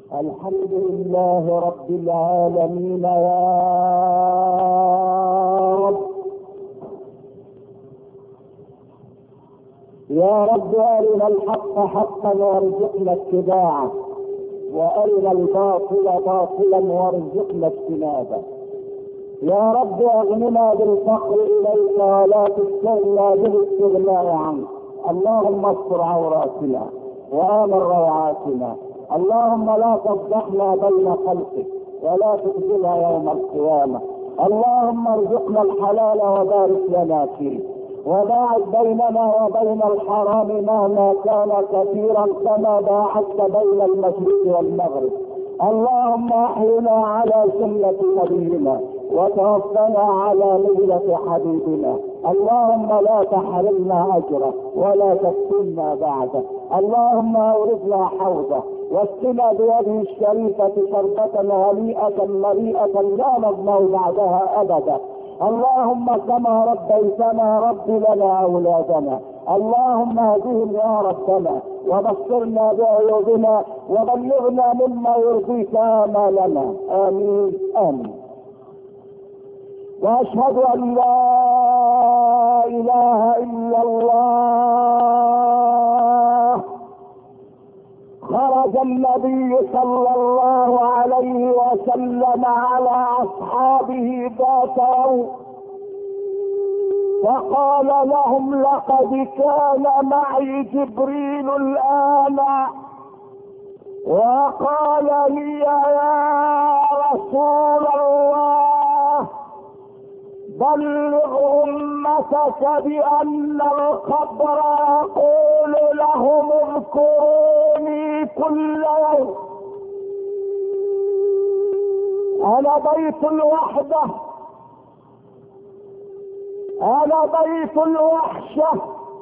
الحمد لله رب العالمين يا رب. يا رب أرنا الحق حقا وارزقنا اتباعه، وأرنا الباطل باطلا وارزقنا اجتنابه. يا رب أغننا بالفقر إليك ولا تستغنى بالاستغناء عنك. اللهم استر عوراتنا وآمن روعاتنا. اللهم لا تفضحنا بين خلقك ولا تخزنا يوم القيامة. اللهم ارزقنا الحلال وبارك لنا فيه، وباعد بيننا وبين الحرام مهما كان كثيرا كما باعدت بين المشرق والمغرب. اللهم احينا على سنة نبينا وتوفنا على ملة حبيبنا. اللهم لا تحرمنا اجره ولا تفتنا بعده. اللهم اوردنا حوضه واسقنا بيده الشريفة شربة هنيئة مريئة لا نظمأ بعدها ابدا. اللهم كما ربيتنا رب لنا اولادنا. اللهم اهدهم يا ربنا وبصرنا بعيوبنا وبلغنا مما يرضيك آمالنا. امين امين. واشهد ان لا اله الا الله. خرج النبي صلى الله عليه وسلم على اصحابه ذات يوم فقال لهم: لقد كان معي جبريل الآن وقال لي: يا رسول الله بلغ أمتك بأن القبر يقول لهم اذكروني كل يوم. أنا بيت الوحدة، أنا بيت الوحشة،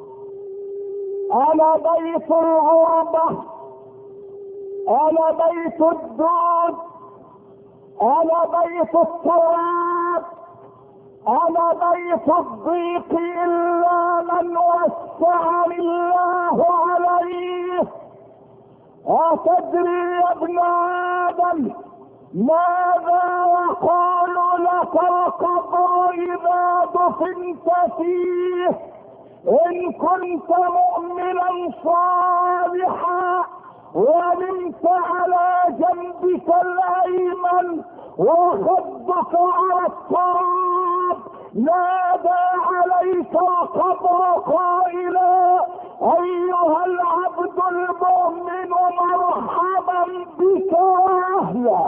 أنا بيت الغربة، أنا بيت الدود، أنا بيت التراب، أنا بيت الضيق إلا من وسعني الله عليه. أتدري يا ابن آدم ماذا يقول لك القبر إذا دفنت فيه؟ إن كنت مؤمنا صالحا ونمت على جنبك الأيمن وخدك على التراب نادى عليك القبر قائلا: أيها العبد المؤمن مرحبا بك وأهلا.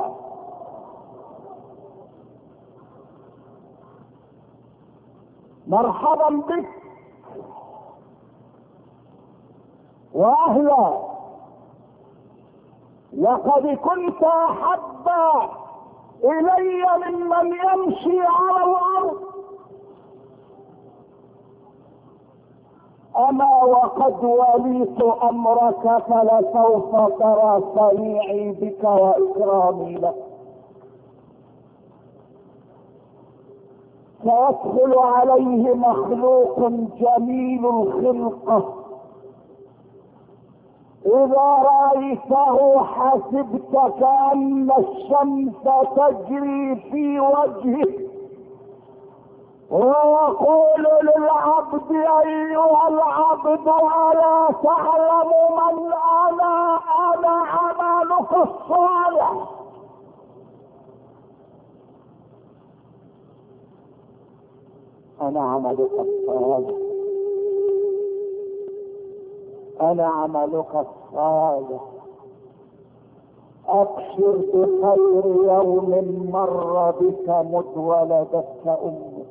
مرحبا بك واهلا. لقد كنت احب الي ممن يمشي على الارض، اما وقد وليت امرك فلسوف ترى صنيعي بك واكرامي لك. سيدخل عليه مخلوق جميل الخلقة، إذا رأيته حسبت كأن الشمس تجري في وجهه، ويقول للعبد: أيها العبد ألا تعلم من أنا عملك الصالح. أنا عملك الصالح، أنا عملك الصالح. أبشر بخير يوم مر بك مذ ولدتك أمك.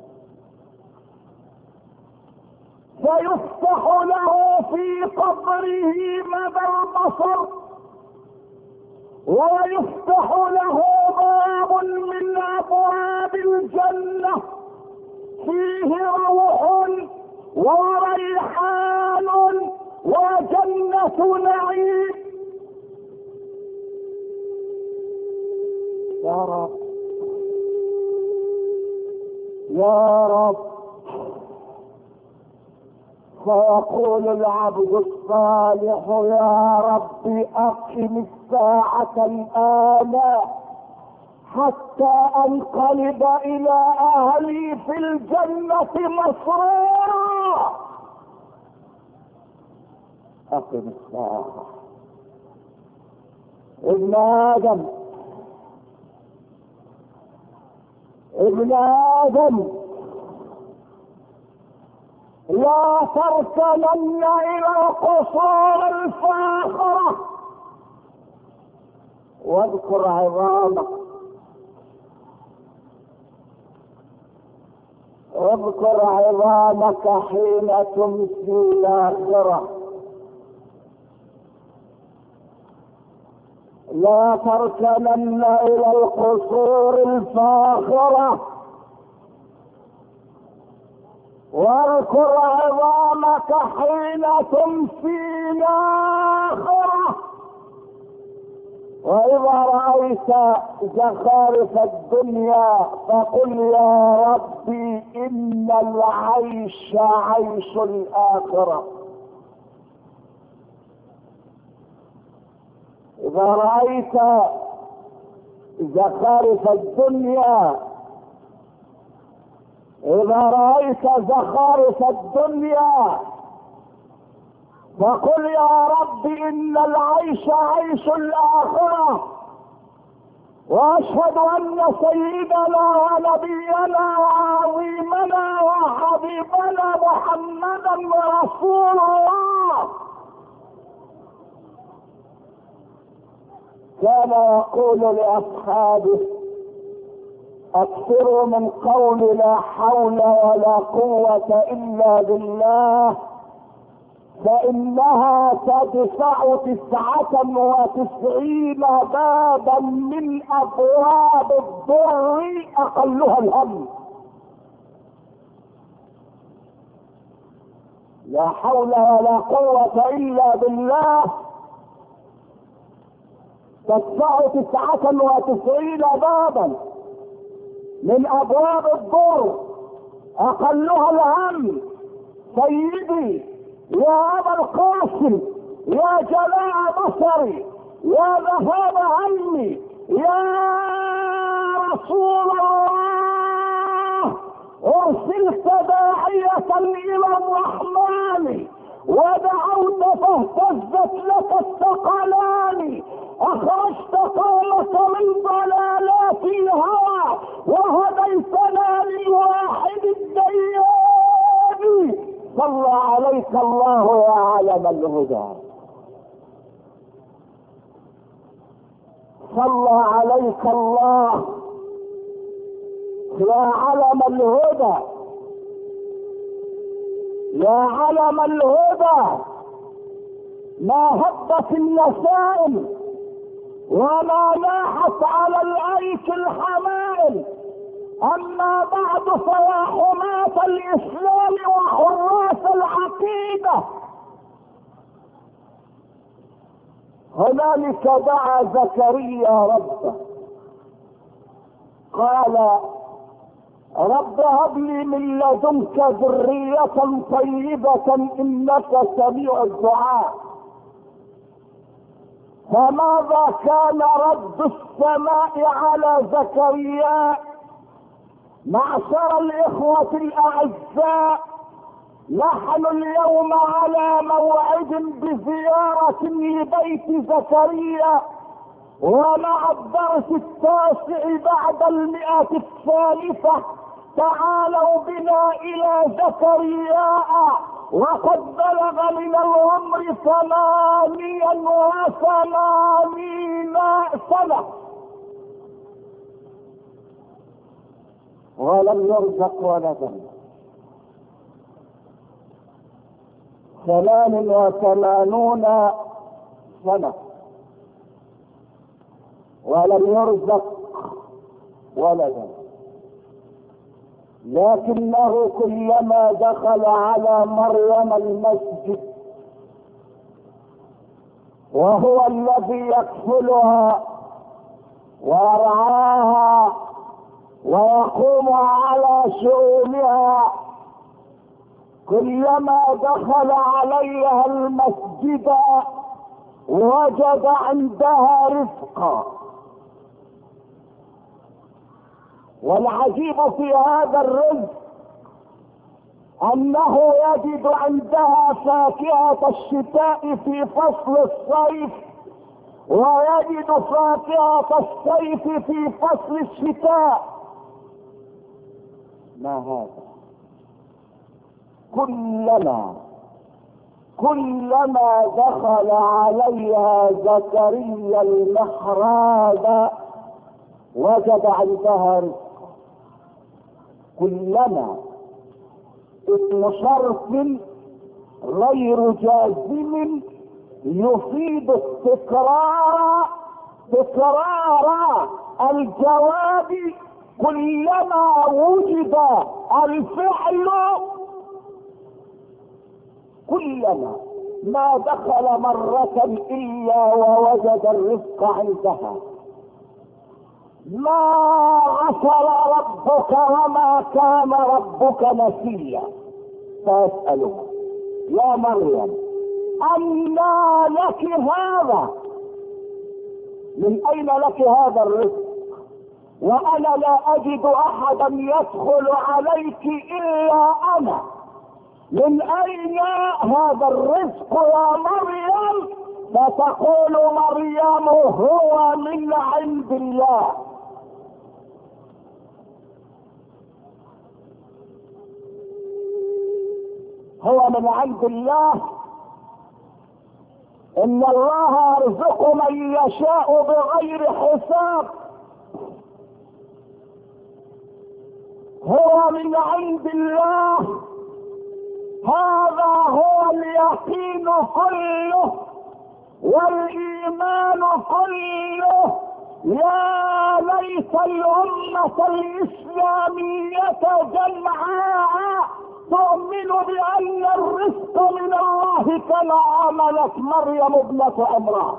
فيفتح له في قبره مدى البصر، ويفتح له باب من أبواب الجنة فيه روح وريحان وجنة نعيم. يا رب يا رب فيقول العبد الصالح يا رب أقم الساعة الآن حتى أنقلب إلى أهلي في الجنة مسرورا. أقم الساعة. ابن آدم ابن آدم لا تركنن إلى القصور الفاخرة واذكر عظامك. اذكر عظامك حين تمسي الآخرة. لا تركنن إلى القصور الفاخرة واذكر عظامك حين تمسي الآخرة. وإذا رأيت زخارف الدنيا فقل يا ربي إن العيش عيش الآخرة. إذا رأيت زخارف الدنيا فقل يا رب إن العيش عيش الآخرة. وأشهد أن سيدنا ونبينا وعظيمنا وحبيبنا محمدا رسول الله كان يقول لأصحابه أكثروا من قول لا حول ولا قوة إلا بالله فإنها تدفع 99 بابا من أبواب الضر أقلها الهم. لا حول ولا قوة إلا بالله تدفع 99 بابا من أبواب الضر أقلها الهم. سيدي يا أبا القاسم يا جلاء بصري يا ذهاب همي يا رسول الله أرسلت داعية إلى الرحمن ودعوت فاهتزت لك الثقلان. أخرجت قومك من ضلالات الهوى وهديتنا للواحد الديان. صلى عليك الله يا علم الهدى. صلى عليك الله يا علم الهدى. يا علم الهدى ما هبت النسائم وما لاحت على الايك الحمائل. اما بعد فيا حماة الاسلام وحراس العقيدة هنالك دعا زكريا ربه قال رب هب لي من لدنك ذرية طيبة انك سميع الدعاء. فماذا كان رب السماء على زكريا؟ معشر الإخوة الأعزاء نحن اليوم على موعد بزيارة لبيت زكريا ومع الدرس 9 بعد 100 الثالثة. تعالوا بنا إلى زكريا وقد بلغ من العمر 88 سنة ولم يرزق ولدا. 88 سنة ولم يرزق ولدا. لكنه كلما دخل على مريم المسجد وهو الذي يكفلها ويرعاها ويقوم على شؤونها كلما دخل عليها المسجد وجد عندها رزقا. والعجيب في هذا الرزق انه يجد عندها فاكهة الشتاء في فصل الصيف، ويجد فاكهة الصيف في فصل الشتاء. ما هذا؟ كلما دخل عليها زكريا المحراب وجد عندها رزق. كلما اسم شرط غير جازم يفيد تكرار الجواب. كلما وجد الفعل، كلما ما دخل مرة إلا ووجد الرزق عندها. ما غفر ربك وما كان ربك نسيا. فاسألك يا مريم أنى لك هذا؟ من أين لك هذا الرزق وأنا لا أجد أحدا يدخل عليك إلا أنا؟ من أين هذا الرزق يا مريم؟ فتقول مريم هو من عند الله. هو من عند الله. ان الله يرزق من يشاء بغير حساب. هو من عند الله. هذا هو اليقين كله والايمان كله. يا ليت الامة الاسلامية جمعاء تؤمن بان الرزق من الله كما عملت مريم ابنة عمران.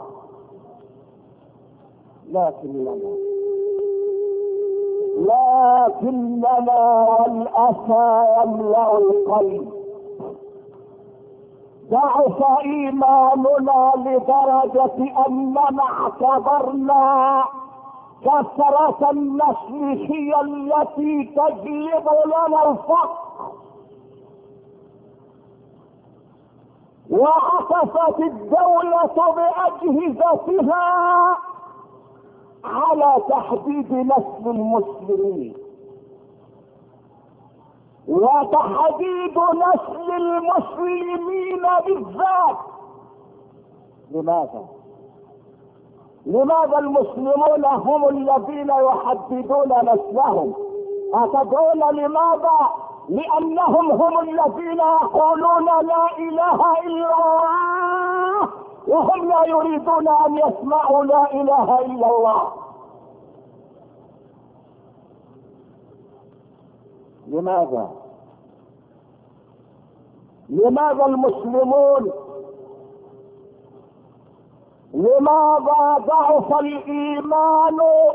لكننا والاسى يملأ القلب. ضعف ايماننا لدرجة اننا اعتبرنا كثرة النسل هي التي تجلب لنا الفقر. وعطفت الدولة بأجهزتها على تحديد نسل المسلمين وتحديد نسل المسلمين بالذات. لماذا المسلمون هم الذين يحددون نسلهم؟ أتدرون لماذا؟ لأنهم هم الذين يقولون لا إله إلا الله وهم لا يريدون أن يسمعوا لا إله إلا الله. لماذا المسلمون؟ لماذا ضعف الإيمان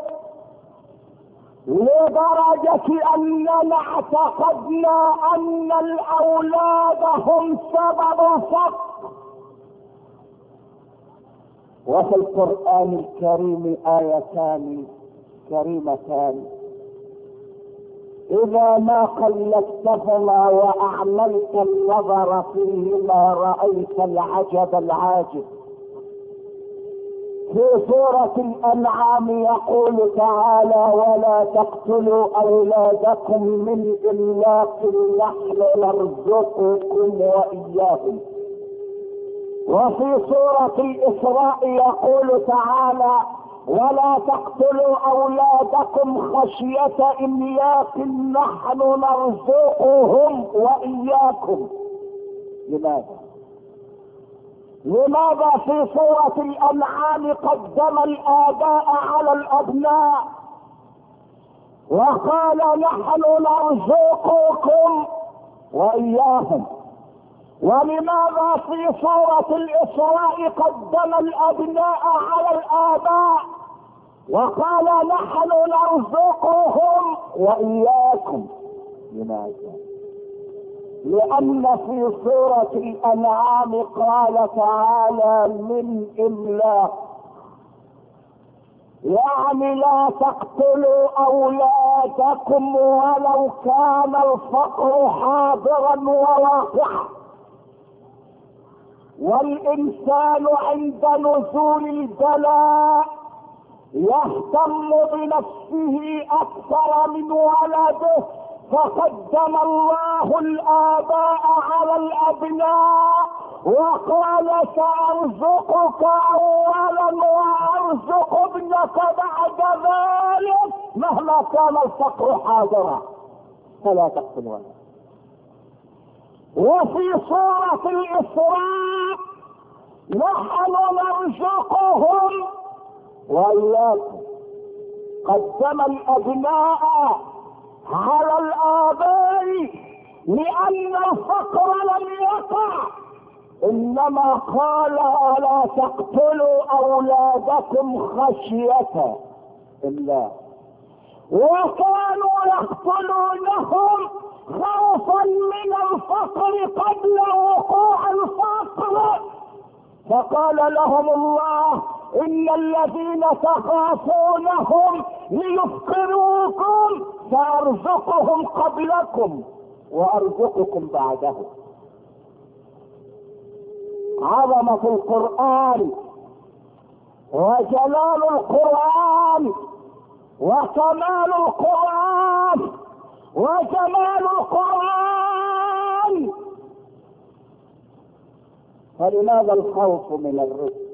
لدرجة أننا اعتقدنا أن الأولاد هم سبب الفقر؟ وفي القرآن الكريم آيتان كريمتان إذا ما قلدتهما وأعملت النظر فيهما رأيت العجب العاجب. في سورة الأنعام يقول تعالى ولا تقتلوا أولادكم من إملاق نحن نرزقكم وإياهم. وفي سورة الإسراء يقول تعالى ولا تقتلوا أولادكم خشية إملاق نحن نرزقهم وإياكم. لماذا في سورة الأنعام قدم الآباء على الأبناء وقال نحن نرزقكم وإياهم؟ ولماذا في سورة الإسراء قدم الأبناء على الآباء وقال نحن نرزقهم وإياكم؟ لأن في سورة الأنعام قال تعالى من إملاق، يعني لا تقتلوا أولادكم ولو كان الفقر حاضرا وواقعا. والإنسان عند نزول البلاء يهتم بنفسه أكثر من ولده، فقدم الله الآباء على الأبناء وقال سأرزقك أولا وأرزق ابنك بعد ذلك مهما كان الفقر حاضرا، فلا تقتل ولد. وفي سورة الإسراء نحن نرزقهم وإياكم. قدم الأبناء على الآباء لأن الفقر لم يقع، إنما قال لا تقتلوا أولادكم خشية الله، وكانوا يقتلونهم خوفا من الفقر قبل وقوع الفقر. فقال لهم الله إن الذين تخافونهم ليفقروكم فأرزقهم قبلكم وأرزقكم بعدهم. عظمة القرآن وجلال القرآن وكمال القرآن وجمال القرآن. فلماذا الخوف من الرزق؟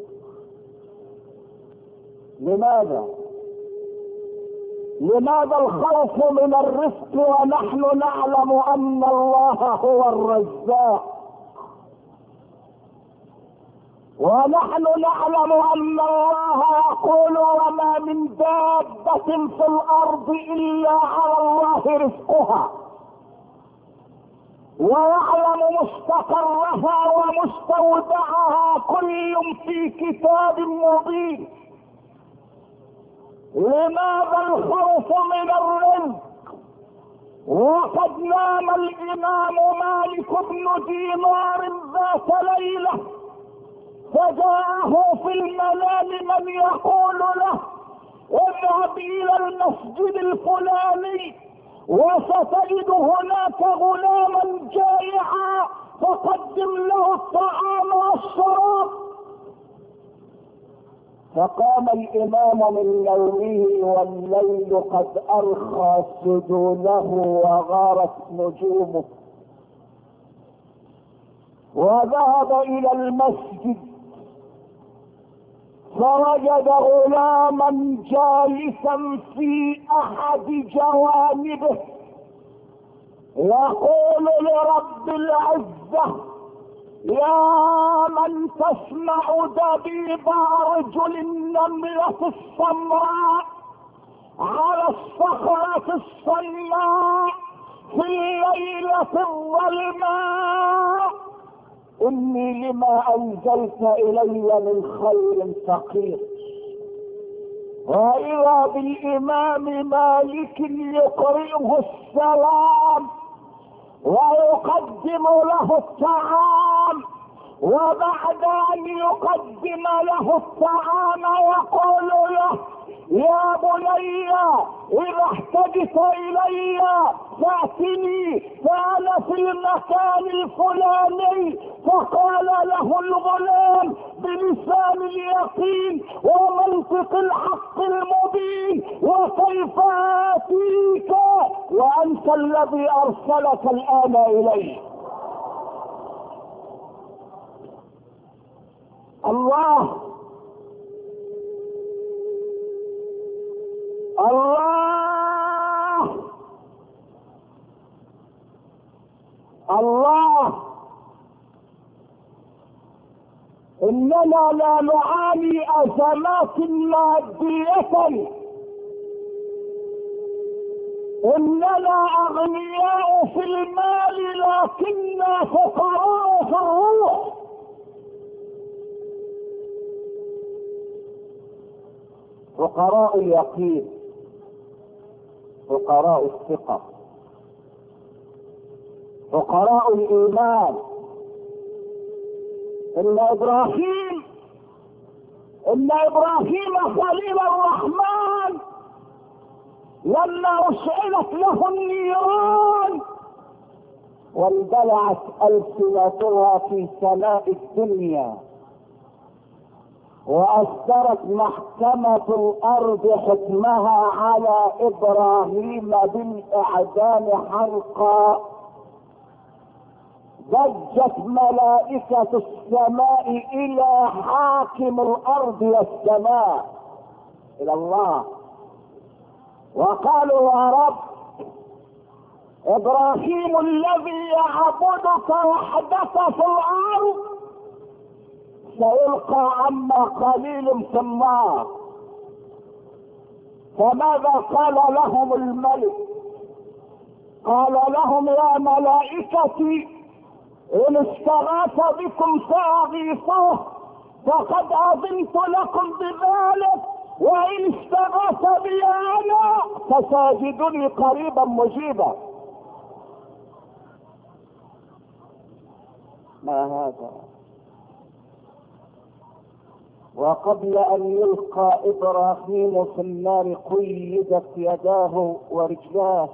لماذا الخوف من الرزق ونحن نعلم أن الله هو الرزاق، ونحن نعلم أن الله يقول وما من دابة في الأرض إلا على الله رزقها، ويعلم مستقرها ومستودعها كل في كتاب مبين. لماذا الخوف من الرزق وقد نام الإمام مالك بن دينار ذات ليلة فجاءه في المنام من يقول له اذهب إلى المسجد الفلاني وستجد هناك غلاما جائعا فقدم له الطعام والشراب. فقام الإمام من نومه والليل قد أرخى سجونه وغارت نجومه، وذهب إلى المسجد فوجد غلاما جالسا في أحد جوانبه يقول لرب العزة يا من تسمع دبيب رجل النملة السمراء على الصخرة الصماء في الليلة الظلماء، إني لما أنزلت إلي من خير فقير. وإذا بالإمام مالك يقرئه السلام ويقدم له الطعام، وبعد أن يقدم له الطعام يقول له يا بني إذا احتجت إلي فأتني فأنا في المكان الفلاني. فقال له الغلام بلسان اليقين ومنطق الحق المبين وكيف آتيك وأنت الذي أرسلك الآن إلي. الله الله الله إننا لا نعاني أزمات مادية، إننا أغنياء في المال لكننا فقراء في الروح. فقراء اليقين، فقراء الثقة، فقراء الإيمان. إن إبراهيم خليل الرحمن لما أشعلت له النيران واندلعت ألسنتها في سماء الدنيا وأصدرت محكمة الأرض حكمها على إبراهيم بالإعدام حرقا، ضجت ملائكة السماء إلى حاكم الأرض والسماء، إلى الله، وقالوا يا رب إبراهيم الذي يعبدك وحدك في الأرض سيلقى عما قليل في النار. فماذا قال لهم الملك؟ قال لهم يا ملائكتي إن استغاث بكم فأغيثوه فقد أذنت لكم بذلك، وإن استغاث بي أنا فساجدني قريبا مجيبا. ما هذا؟ وقبل أن يلقى إبراهيم في النار قيدت يداه ورجلاه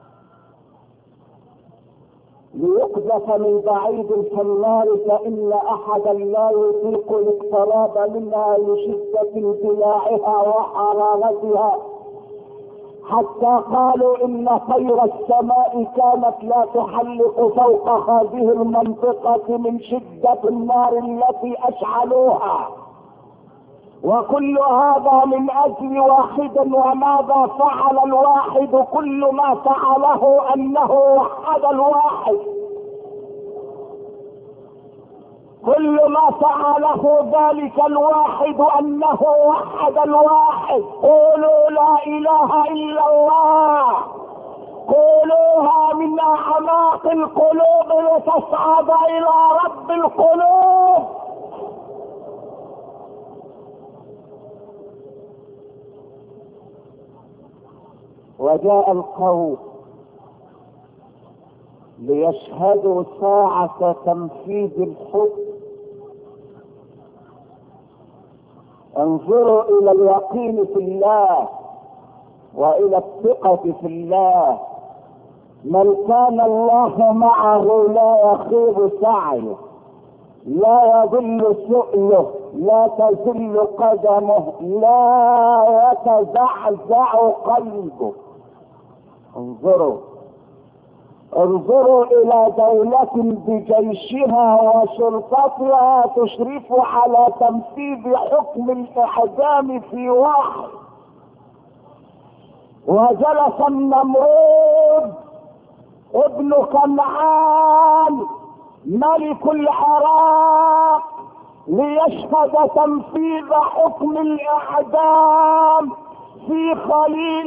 ليقذف من بعيد في النار، فإن أحدا لا يطيق الاقتراب منها لشدة انبلاعها وحرارتها، حتى قالوا إن طير السماء كانت لا تحلق فوق هذه المنطقة من شدة النار التي أشعلوها. وكل هذا من أجل واحد. وماذا فعل الواحد؟ كل ما فعله أنه وحد الواحد، كل ما فعله ذلك الواحد أنه وحد الواحد. قولوا لا إله إلا الله، قولوها من أعماق القلوب لتصعد إلى رب القلوب. وجاء القوم ليشهدوا ساعة تنفيذ الحكم. انظروا إلى اليقين في الله وإلى الثقة في الله. من كان الله معه لا يخيب سعيه، لا يضل سؤله، لا تزل قدمه، لا يتزعزع قلبه. انظروا إلى دولة بجيشها وشرطتها تشرف على تنفيذ حكم الإعدام في واحد. وجلس النمرود ابن كنعان ملك العراق ليشهد تنفيذ حكم الإعدام في خليل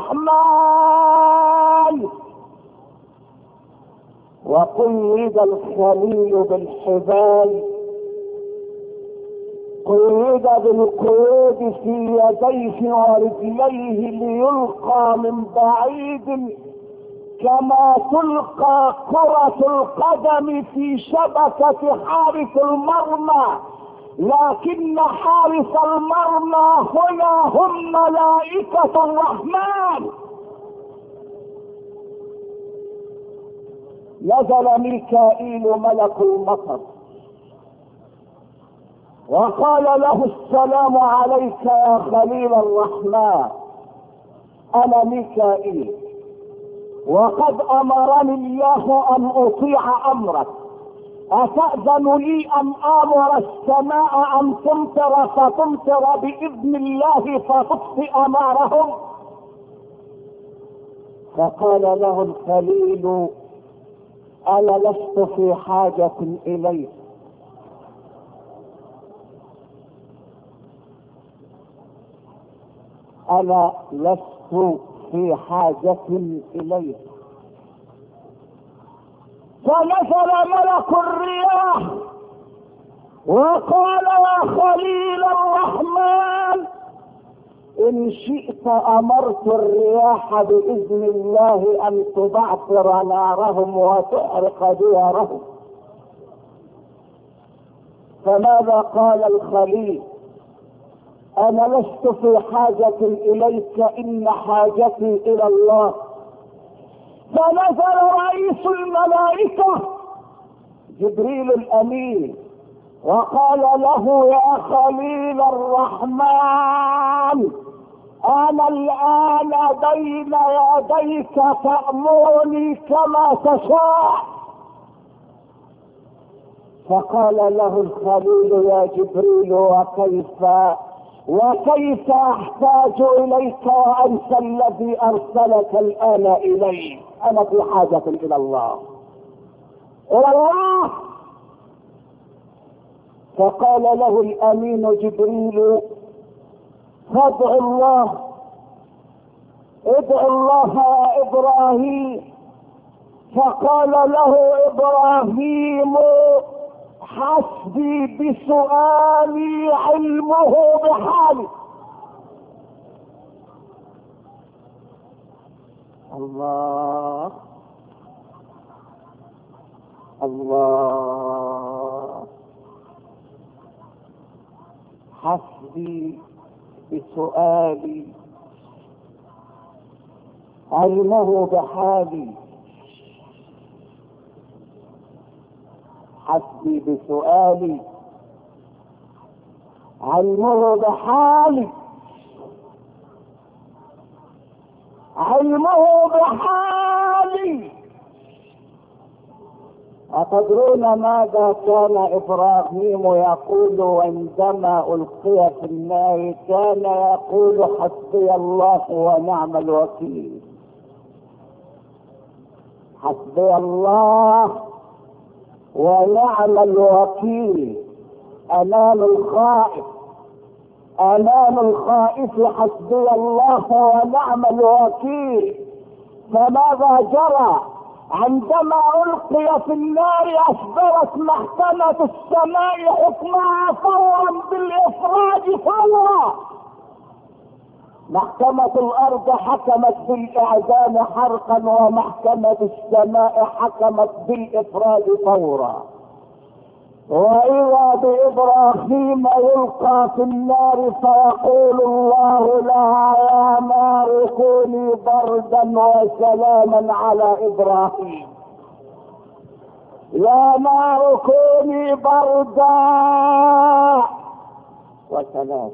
الرحمن. وقيد الخليل بالحبال، قيد بالقيود في يديه ورجليه ليلقى من بعيد كما تلقى كرة القدم في شبكة حارس المرمى، لكن حارس المرمى هنا هم ملائكة الرحمن. نزل ميكائيل ملك المطر وقال له السلام عليك يا خليل الرحمن، أنا ميكائيل وقد أمرني الله أن أطيع أمرك، أتأذن لي أن آمر السماء أن تمطر فتمطر بإذن الله فتطفئ نارهم؟ فقال له الخليل أنا لست في حاجة إليك، أنا لست في حاجة إليك. فنزل ملك الرياح وقال يا خليل الرحمن إن شئت أمرت الرياح بإذن الله أن تبعثر نارهم وتحرق ديارهم. فماذا قال الخليل؟ أنا لست في حاجة إليك، إن حاجتي إلى الله. فنزل رئيس الملائكة جبريل الأمين وقال له: يا خليل الرحمن، أنا الآن بين يديك تأمرني كما تشاء. فقال له الخليل: يا جبريل، وكيف أحتاج إليك وأنت الذي أرسلك الآن إلي؟ أنا في حاجة إلى الله. فقال له الأمين جبريل: فادع الله، ادع الله يا إبراهيم. فقال له إبراهيم: حسبي بسؤالي علمه بحالي. الله الله، حسبي بسؤالي علمه بحالي، حسبي بسؤالي علمه بحالي، علمه بحالي. أتدرون ماذا كان إبراهيم يقول عندما ألقي في النار؟ كان يقول: حسبي الله ونعم الوكيل، حسبي الله ونعم الوكيل. أمام الخائف، أمام الخائف حسبي الله ونعم الوكيل. فماذا جرى عندما ألقي في النار؟ أصدرت محكمة السماء حكمها فورا بالإفراج فورا. محكمة الأرض حكمت بالإعدام حرقا، ومحكمة السماء حكمت بالإفراج فورا. وإذا بإبراهيم يلقى في النار فيقول الله لها: يا نار كوني بردا وسلاما على إبراهيم، يا نار كوني بردا وسلاما.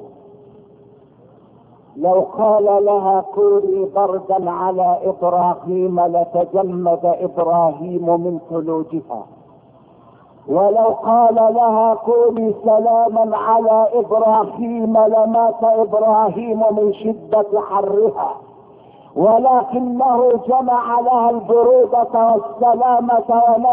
لو قال لها كوني بردا على إبراهيم لتجمد إبراهيم من ثلوجها، ولو قال لها كوني سلاما على إبراهيم لمات إبراهيم من شدة حرها. ولكنه جمع لها البرودة والسلامة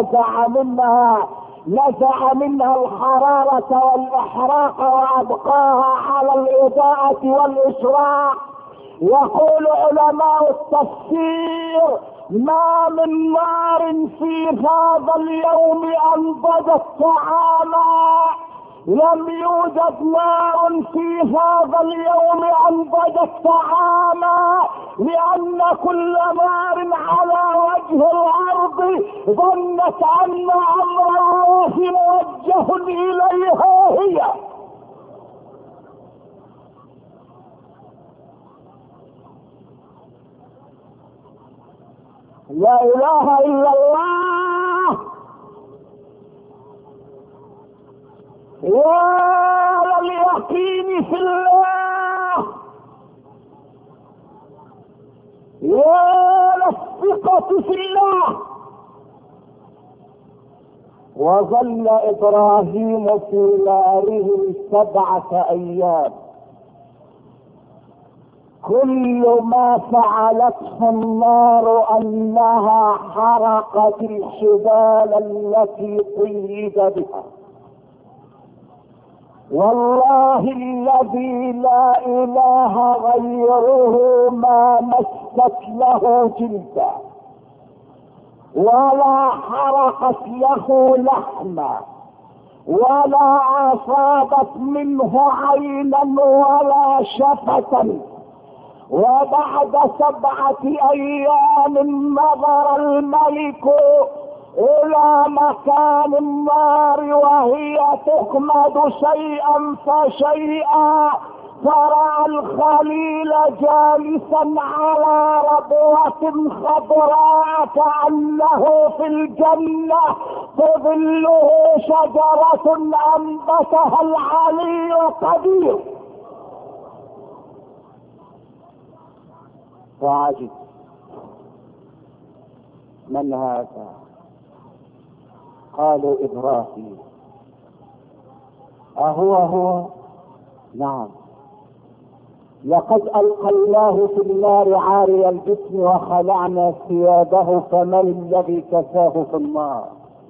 ونزع منها الحرارة والإحراق وأبقاها على الإضاءة والإشراق. يقول علماء التفسير: ما من نار في هذا اليوم أنضجت طعاما، لم يوجد نار في هذا اليوم أنضجت طعاما، لأن كل نار على وجه الأرض ظنت أن أمر الله موجه إليها هي. لا إله إلا الله. يا لليقين في الله، يا للثقة في الله. وظل إبراهيم في ناره 7 أيام. كل ما فعلته النار أنها حرقت الحبال التي قيد بها. والله الذي لا إله غيره ما مست له جلدا، ولا حرقت له لحما، ولا أصابت منه عينا ولا شفة، وبعد 7 أيام نظر الملك إلى مكان النار وهي تخمد شيئا فشيئا، فرأى الخليل جالسا على ربوة خضراء كأنه في الجنة تظله شجرة أنبتها العلي القدير. فعجب، من هذا؟ قالوا إبراهيم. أهو؟ نعم. لقد ألقيناه في النار عاري الجسم وخلعنا ثيابه، فمن الذي كساه في النار؟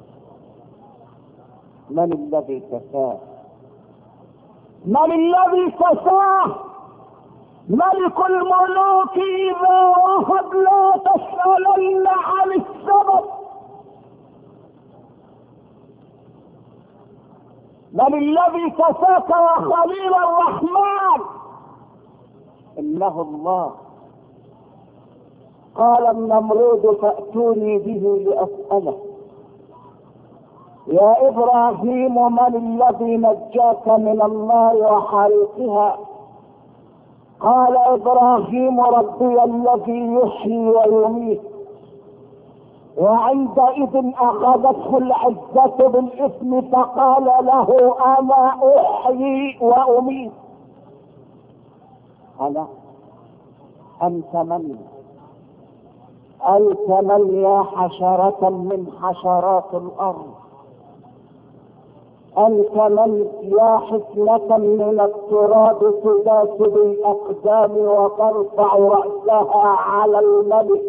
من الذي كساه؟ من الذي كساه؟ ملك الملوك إذا وهب لا تسألن عن السبب. من الذي كساك يا خليل الرحمن؟ إنه الله. قال النمرود فأتوني به لأسأله. يا إبراهيم من الذي نجاك من النار وحريقها؟ قال إبراهيم ربي الذي يحيي ويميت. وعندئذ أخذته العزة بالإثم فقال له أنا أحيي وأميت. أنا؟ أنت من؟ أنت من يا حشرة من حشرات الأرض؟ أنت من يا حفنة من التراب تداس بالأقدام وترفع رأسها على الملك؟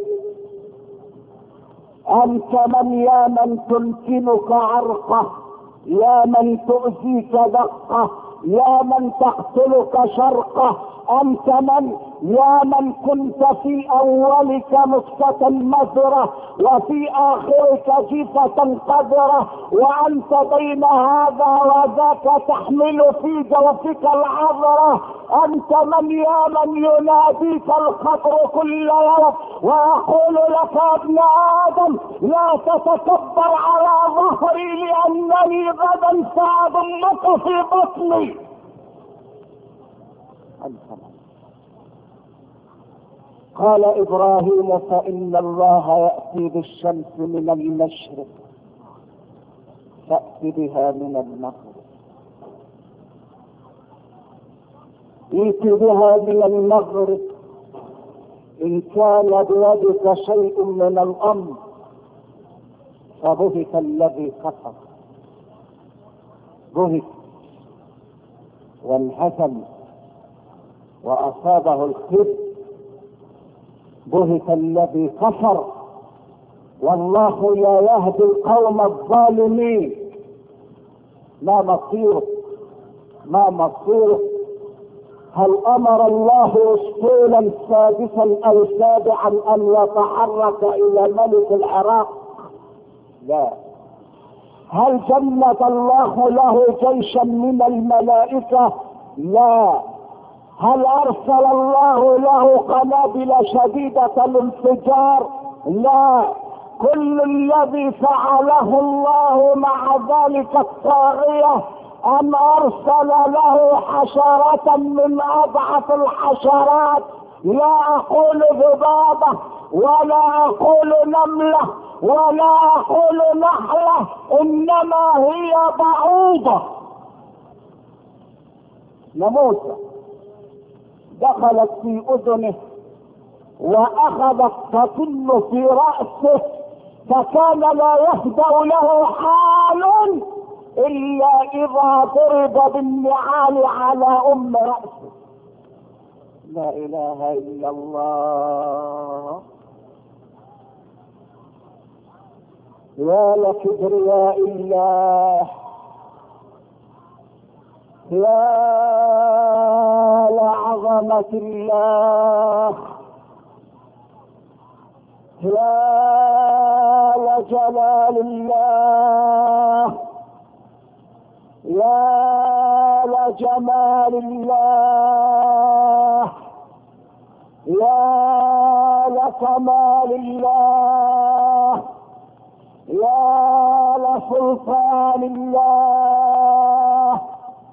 أنت من يا من تمكنك عرقه، يا من تؤذيك دقه، يا من تقتلك شرقه؟ أنت من يا من كنت في أولك نطفة مزرة وفي آخرك جيفة قذرة، وأنت بين هذا وذاك تحمل في جوفك العذرة؟ أنت من يا من يناديك الخطر كل يوم ويقول لك يا ابن آدم لا تتكبر على ظهري لأنني غدا سأضمك في بطني؟ قال إبراهيم فإن الله يأتي بالشمس من المشرق فأتي بها من المغرب. ائت بها من المغرب إن كان بيدك شيء من الأمر. فبهت الذي كفر، بهت وانهزم وأصابه الخزي. بهت الذي كفر، والله لا يهدي القوم الظالمين. ما مصيره؟ ما مصيره؟ هل أمر الله أسطولا سادسا أو سابعا أن يتحرك إلى ملك العراق؟ لا. هل جند الله له جيشا من الملائكة؟ لا. هل أرسل الله له قنابل شديدة الانفجار؟ لا. كل الذي فعله الله مع ذلك الطاغية أن أرسل له حشرة من أضعف الحشرات، لا أقول ذبابة ولا أقول نملة ولا أقول نحلة، إنما هي بعوضة. ناموسة دخلت في أذنه وأخذت تطل في رأسه، فكان لا يهدأ له حال إلا إذا ضرب بالنعال على رأسه. لا إله إلا الله. يا لكبرياء الله، يا لعظمة الله، يا لجلال الله، يا لجمال الله، يا لكمال الله، يا لسلطان الله،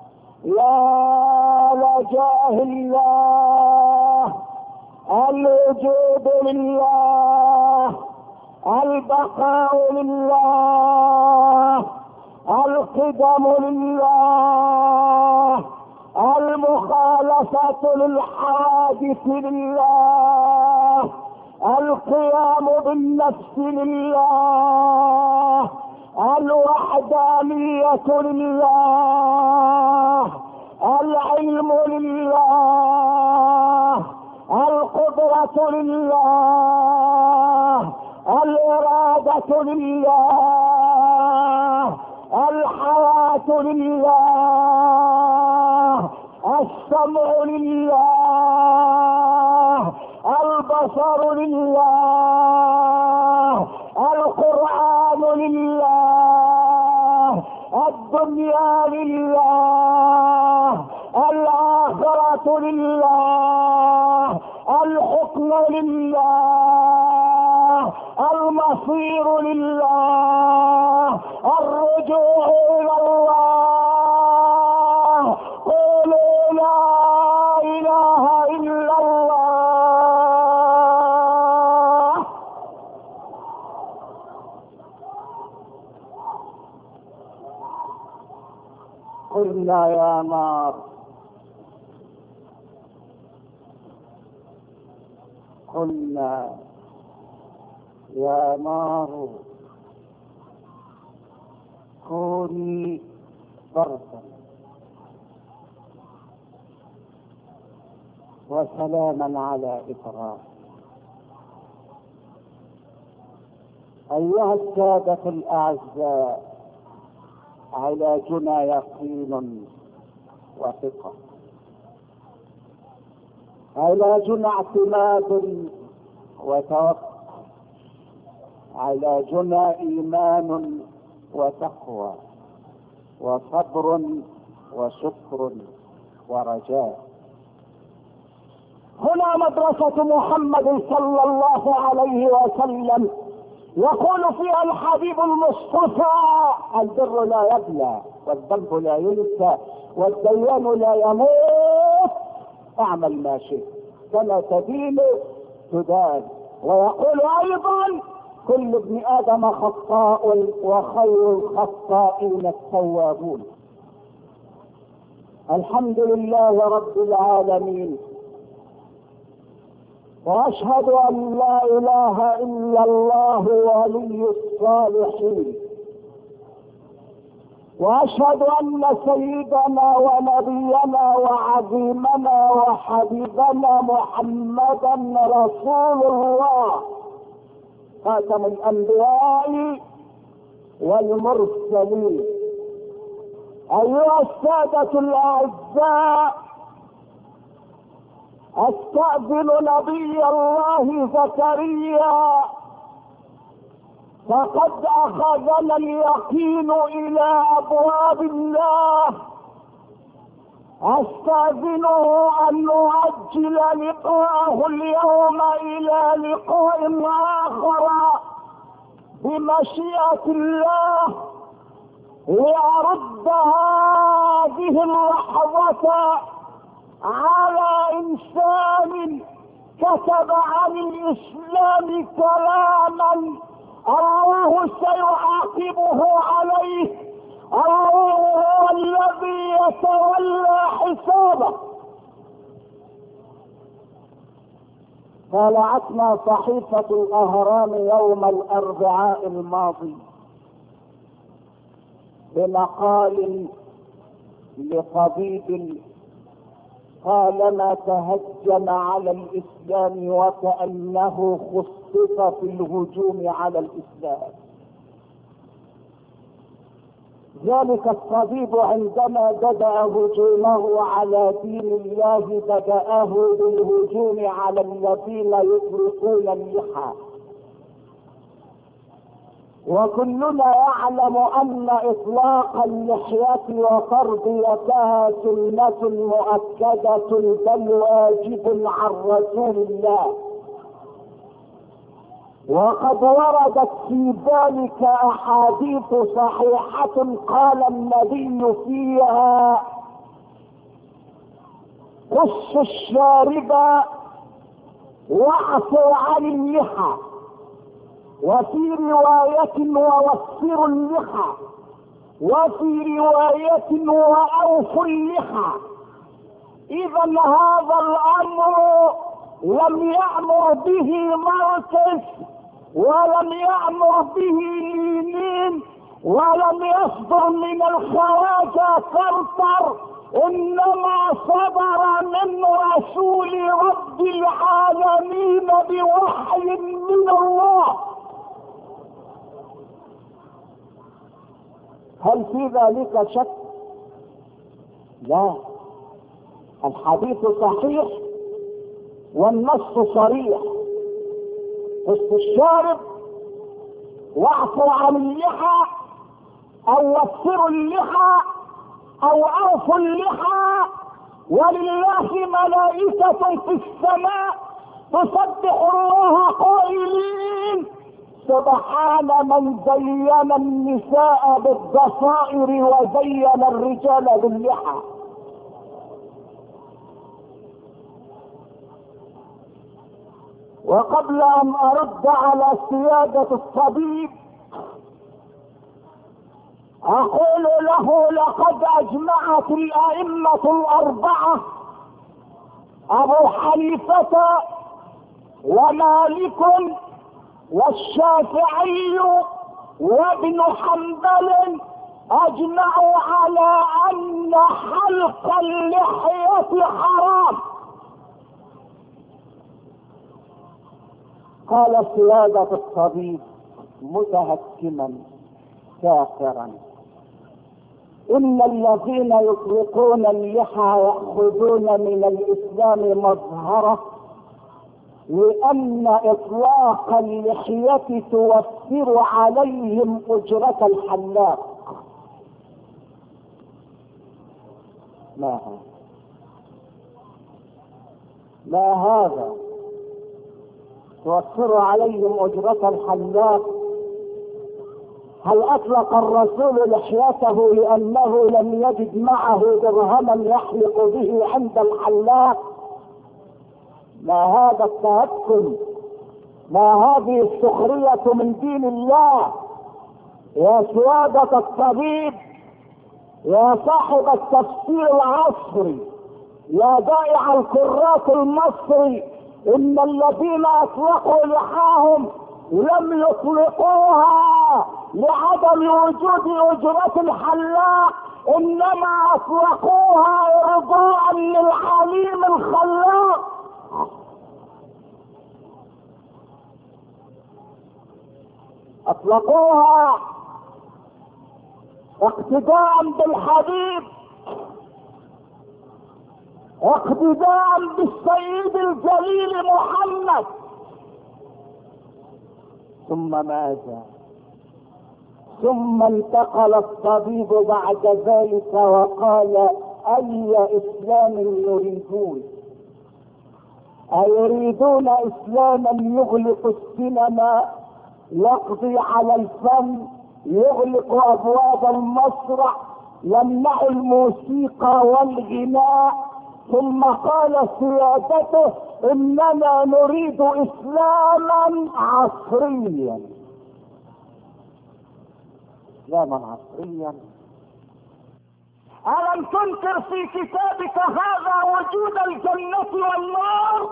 يا لجاه الله. الوجود لله، البقاء لله، القدم لله، المخالفة للحوادث لله، القيام بالنفس لله، الوحدانية لله، العلم لله، القدرة لله، الإرادة لله، الحياة لله، السمع لله، البصر لله، القرآن لله، الدنيا لله، الآخرة لله، الحكم لله، المصير لله، الرجوع إلى الله. قولوا لا إله إلا الله. قلنا يا نار، قلنا يا نار كوني بردا وسلاما على إبراهيم. أيها السادة الأعزاء، علاجنا يقين وثقة، علاجنا اعتماد وتوكل، علاجنا إيمان وتقوى وصبر وشكر ورجاء. هنا مدرسة محمد صلى الله عليه وسلم، يقول فيها الحبيب المصطفى: البر لا يبلى، والذنب لا ينسى، والديان لا يموت، اعمل ما شئت كما تدين تدان. ويقول ايضا: كل ابن ادم خطاء وخير الخطائين التوابون. الحمد لله رب العالمين، واشهد ان لا اله الا الله ولي الصالحين، واشهد ان سيدنا ونبينا وعظيمنا وحبيبنا محمدا رسول الله، خاتم الانبياء والمرسلين. ايها السادة الاعزاء، استأذن نبي الله زكريا، فقد اخذنا اليقين الى ابواب الله. استأذنه ان نؤجل لقاءه اليوم الى لقاء اخر بمشيئة الله، ليرد هذه اللحظة على انسان كتب عن الاسلام كلاما الله سيعاقبه عليه. الله هو الذي يتولى حسابه. طالعتنا صحيفة الاهرام يوم الاربعاء الماضي بمقال لطبيب قال: ما تهجم على الاسلام وكأنه خصص في الهجوم على الاسلام. ذلك الطبيب عندما بدأ هجومه على دين الله بدأه بالهجوم على الذين يطلقون اللحى، وكلنا يعلم ان اطلاق اللحية وتربيتها سنة مؤكدة بل واجب عن رسول الله، وقد وردت في ذلك احاديث صحيحة قال النبي فيها: قص الشارب واعفوا عن اللحى، وفي رواية ووفروا اللحى، وفي رواية واوفوا اللحى. اذا هذا الامر لم يأمر به مركز، ولم يأمر به لينين، ولم يصدر من الخواجة كرتر، انما صدر من رسول رب العالمين بوحي من الله. هل في ذلك شك؟ لا، الحديث صحيح والنص صريح. قص الشارب واعفوا عن اللحى او وفروا اللحى او اوفوا اللحى، ولله ملائكة في السماء تسبح الله قائلين: سبحان من زين النساء بالضفائر وزين الرجال باللحى. وقبل ان ارد على سيادة الطبيب اقول له: لقد اجمعت الائمة الاربعة ابو حنيفة ومالك والشافعي وابن حنبل اجمعوا على ان حلق اللحية حرام. قال سيادة الطبيب متهكما كافرا: ان الذين يطلقون اللحى يأخذون من الاسلام مظهرة، لان اطلاق اللحية توفر عليهم اجرة الحلاق. ما هذا توفر عليهم اجرة الحلاق؟ هل اطلق الرسول لحيته لانه لم يجد معه درهما يحلق به عند الحلاق؟ ما هذا التهكم؟ ما هذه السخرية من دين الله؟ يا سيادة الطبيب، يا صاحب التفسير العصري، يا بائع الكرات المصري، ان الذين اطلقوا لحاهم لم يطلقوها لعدم وجود اجرة الحلاق، انما اطلقوها ارضاء للعليم الخلاق. اطلقوها اقتداء بالحبيب، اقتداء بالسيد الجليل محمد. ثم ماذا؟ ثم انتقل الطبيب بعد ذلك وقال: اي اسلام يريدون؟ ايريدون اسلاما يغلق السينما، يقضي على الفن، يغلق ابواب المسرح، يمنع الموسيقى والغناء؟ ثم قال سيادته: اننا نريد اسلاما عصريا. اسلاما عصريا؟ الم تنكر في كتابك هذا وجود الجنة والنار؟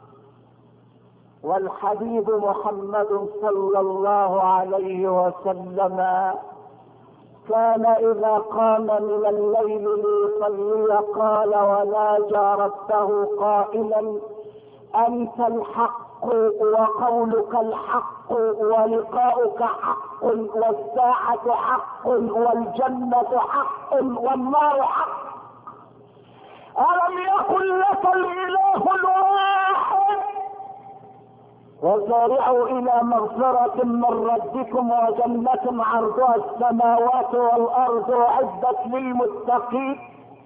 والحبيب محمد صلى الله عليه وسلم كان اذا قام من الليل ليصلي قال وناجى ربه قائلا: انت الحق وقولك الحق ولقاؤك حق والساعة حق والجنة حق والنار حق. ألم يكن لك الإله الواحد وسارعوا الى مغفرة من ربكم وجنة عرضها السماوات والارض اعدت للمتقين.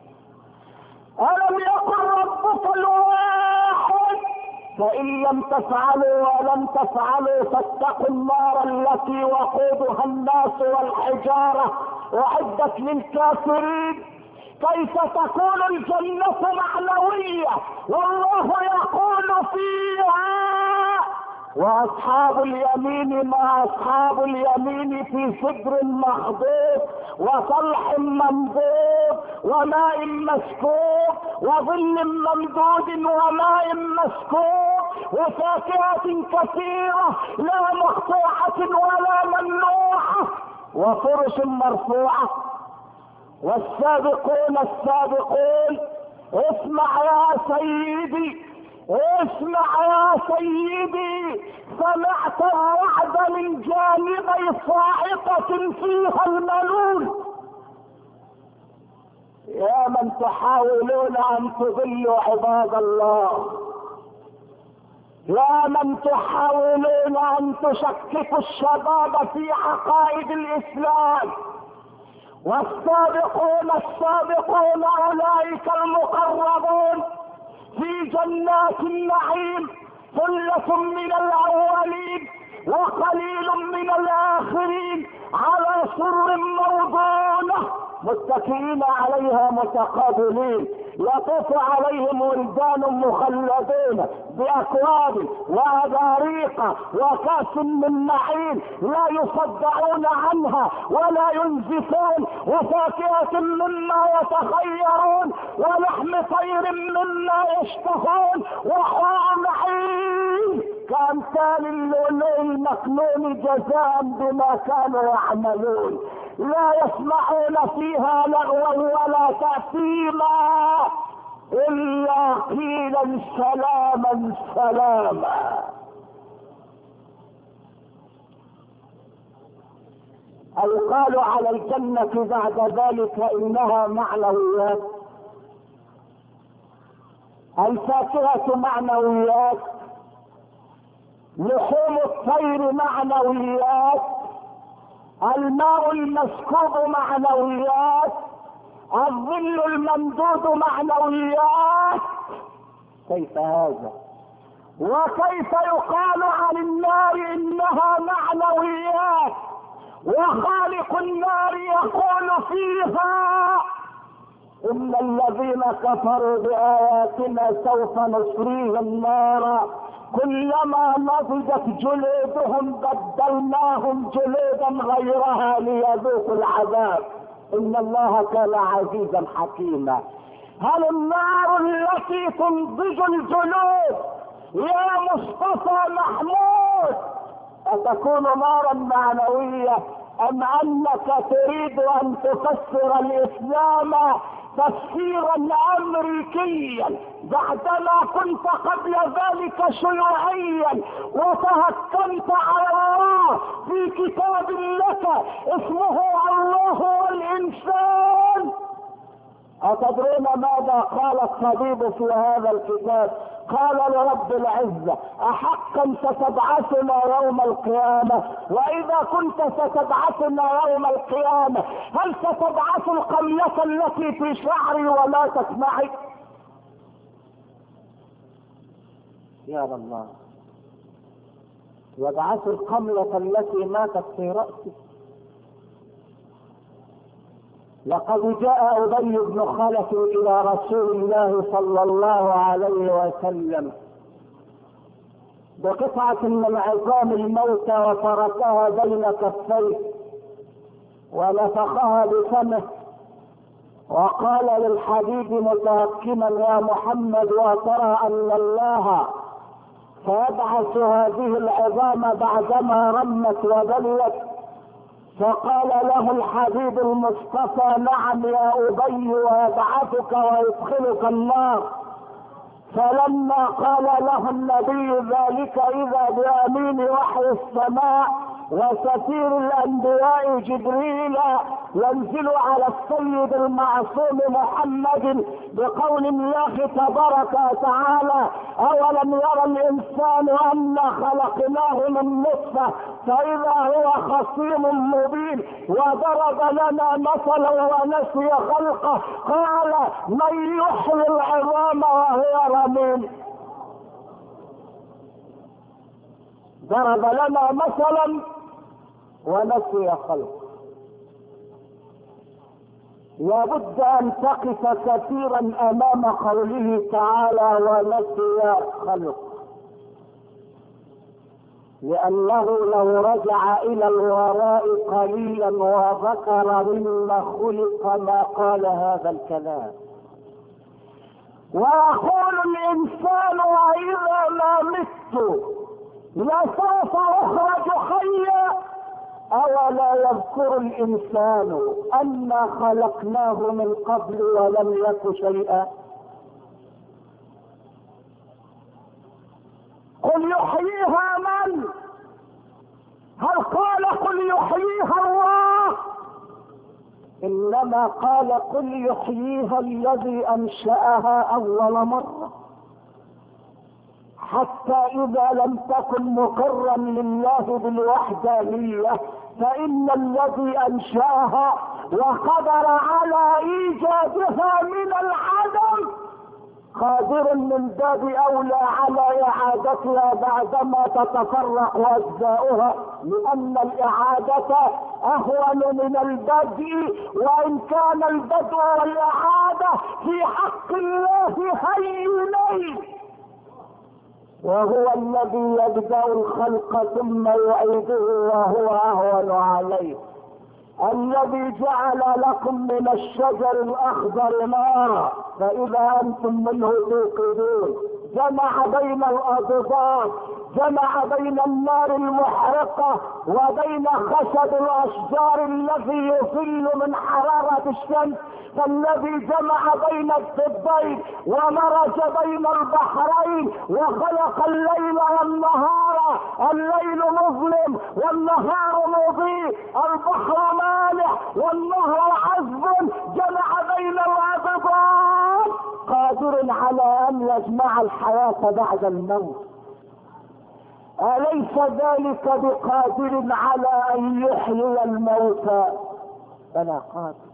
الم يكن ربك الواحد؟ فان لم تفعلوا ولم تفعلوا فاتقوا النار التي وقودها الناس والحجارة اعدت للكافرين. كيف تكون الجنة معنوية والله يقول فيها واصحاب اليمين ما اصحاب اليمين في سدر مخضود وطلح منضود وماء مسكوب وظل ممدود وماء مسكوب وفاكهة كثيرة لا مقطوعة ولا ممنوعة وفرش مرفوعة. والسابقون السابقون اسمع يا سيدي اسمع يا سيدي، سمعت الرعد من جانبي صاعقة فيها الملول. يا من تحاولون ان تضلوا عباد الله، يا من تحاولون ان تشككوا الشباب في عقائد الاسلام، والسابقون السابقون اولئك المقربون في جنات النعيم ثلة من الاولين وقليل من الاخرين على سرر موضونة متكئين عليها متقابلين، يطوف عليهم ولدان مخلدون باكواب واباريق وكاس من معين لا يصدعون عنها ولا ينزفون، وفاكهة مما يتخيرون ولحم طير مما يشتهون وحور عين كأمثال اللؤلؤ المكنون جزاء بما كانوا يعملون. لا يسمعون فيها لغوا ولا تأثيما إلا قيلا سلاما سلاما. القال على الجنة بعد ذلك إنها معنويات، الفاكهة معنويات، لحوم الطير معنويات، الماء المسكوب معنويات، الظل الممدود معنويات. كيف هذا؟ وكيف يقال عن النار انها معنويات وخالق النار يقول فيها ان الذين كفروا باياتنا سوف نصليهم نارا كلما نضجت جلودهم بدلناهم جلودا غيرها ليذوقوا العذاب ان الله كان عزيزا حكيما. هل النار التي تنضج الجلود يا مصطفى محمود أتكون نارا معنوية ام انك تريد ان تفسر الاسلام تفسيرا امريكيا بعدما كنت قبل ذلك شيوعيا وتهكمت على الله في كتاب لك اسمه الله والانسان؟ أتدرون ماذا قال الطبيب في هذا الكتاب؟ قال لرب العزة أحقا ستبعثنا يوم القيامة؟ وإذا كنت ستبعثنا يوم القيامة هل ستبعث القملة التي في شعري ولا تسمعي؟ يا الله، يبعث القملة التي ماتت في رأسي. لقد جاء أبي بن خلف إلى رسول الله صلى الله عليه وسلم بقطعة من عظام الموتى وتركها بين كفيه ونفخها بفمه وقال للحبيب متهكما يا محمد وترى أن الله سيبعث هذه العظام بعدما رمت وبليت؟ فقال له الحبيب المصطفى نعم يا أبي ويبعثك ويدخلك النار. فلما قال له النبي ذلك إذا بأمين وحي السماء وسفير الانبياء جبريل ينزل على السيد المعصوم محمد بقول الله تبارك وتعالى: اولم يرى الانسان انا خلقناه من نطفه فاذا هو خصيم مبين وضرب لنا مثلا ونسي خلقه قال: من يحيي العظام وهي رميم. ضرب لنا مثلا ونسي خلقه. لابد ان تقف كثيرا امام قوله تعالى ونسي خلقه، لانه لو رجع الى الوراء قليلا وذكر مما خلق ما قال هذا الكلام. ويقول الانسان: واذا ما مت لسوف اخرج حيا. اولا يذكر الانسان انا خلقناه من قبل ولم يك شيئا. قل يحييها من؟ هل قال قل يحييها الله؟ انما قال قل يحييها الذي انشأها اول مرة، حتى اذا لم تكن مقرا لله بالوحدانية فان الذي انشأها وقدر على ايجادها من العدم قادر من باب اولى على اعادتها بعدما تتفرق اجزاؤها، لان الاعادة اهون من البدء، وان كان البدء والاعادة في حق الله هينين. وهو الذي يبدأ الخلق ثم يعيده وهو اهون عليه. الذي جعل لكم من الشجر الاخضر نارا فاذا انتم منه توقدون، جمع بين الاضداد، جمع بين النار المحرقة وبين خشب الاشجار الذي يظل من حرارة الشمس، فالذي جمع بين الضدين ومرج بين البحرين وخلق الليل والنهار، الليل مظلم والنهار مضيء، البحر مالح والنهر عذب، جمع بين الأضداد، قادر على ان يجمع الحياة بعد الموت. أليس ذلك بقادر على ان يحيي الموتى؟ بلى قادر.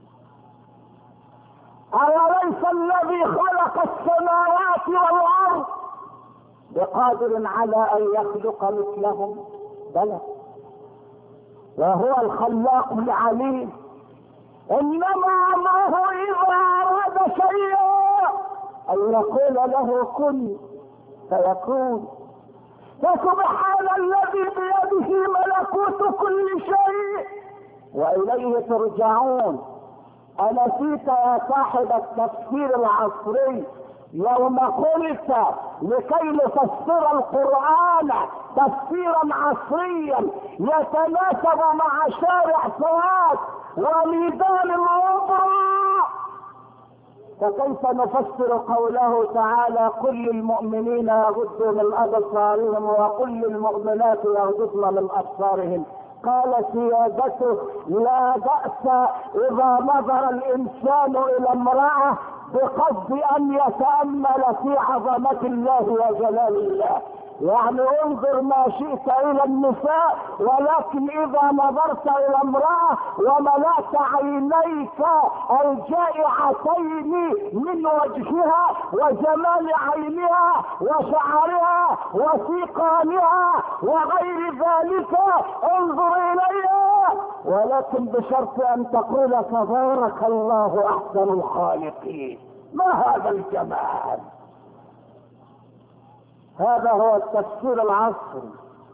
أوليس الذي خلق السماوات والأرض بقادر على أن يخلق مثلهم؟ بلى، وهو الخلاق العليم. إنما أمره إذا أراد شيئا أن يقول له كن فيكون. فسبحان الذي بيده ملكوت كل شيء وإليه ترجعون. أنسيت يا صاحب التفسير العصري يوم قلت لكي نفسر القرآن تفسيرا عصريا يتناسب مع شارع فؤاد وميدان الوضع، فكيف نفسر قوله تعالى قل للمؤمنين يغضوا من أبصارهم وقل للمؤمنات يغضضن من أبصارهم؟ قال سيادته لا بأس إذا نظر الإنسان إلى امرأة بقصد أن يتأمل في عظمة الله وجلال الله، يعني انظر ما شئت الى النساء، ولكن اذا نظرت الى امرأة وملأت عينيك الجائعتين من وجهها وجمال عينها وشعرها وسيقانها وغير ذلك انظر اليها، ولكن بشرط ان تقول تبارك الله احسن الخالقين. ما هذا الجمال؟ هذا هو التفسير العصري،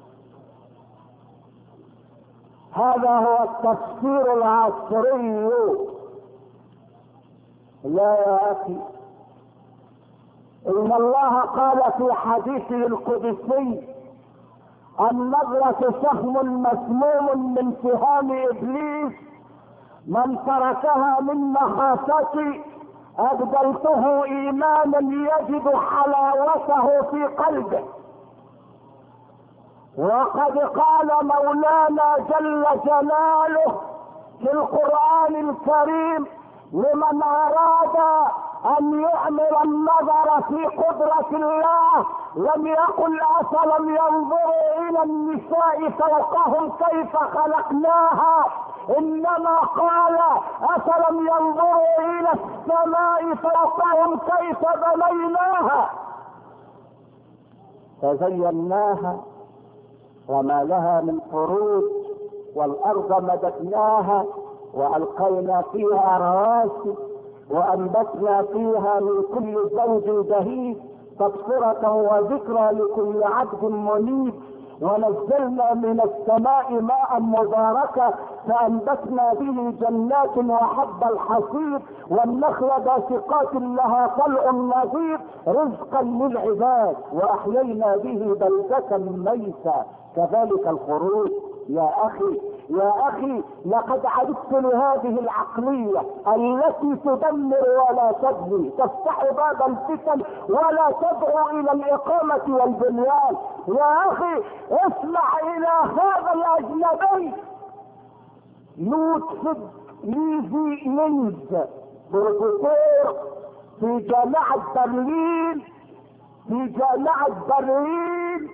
هذا هو التفسير العصري. لا يا اخي، ان الله قال في حديثه القدسي النظرة سهم مسموم من سهام ابليس، من تركها من مخافتي أبدلته إيمانا يجد حلاوته في قلبه. وقد قال مولانا جل جلاله في القرآن الكريم لمن اراد ان يعمل النظر في قدرة الله لم يقل افلم ينظروا الى النساء فوقهم كيف خلقناها، انما قال افلم ينظروا الى السماء فوقهم كيف بنيناها فزيناها وما لها من فروج، والارض مددناها والقينا فيها رواسي وانبتنا فيها من كل زوج بهيج تبصرة وذكرى لكل عبد منيب، ونزلنا من السماء ماء مباركا فانبتنا به جنات وحب الحصيد والنخل باسقات لها طلع نضيد رزقا للعباد واحيينا به بلدة ميتا كذلك الخروج. يا اخي لقد عرفت لهذه العقلية التي تدمر ولا تبني، تفتح باب الفتن ولا تدعو الى الاقامة والبنيان. يا اخي اسمع الى هذا الاجنبي لودفيج ليفي لينز بروفيسور في جامعة برلين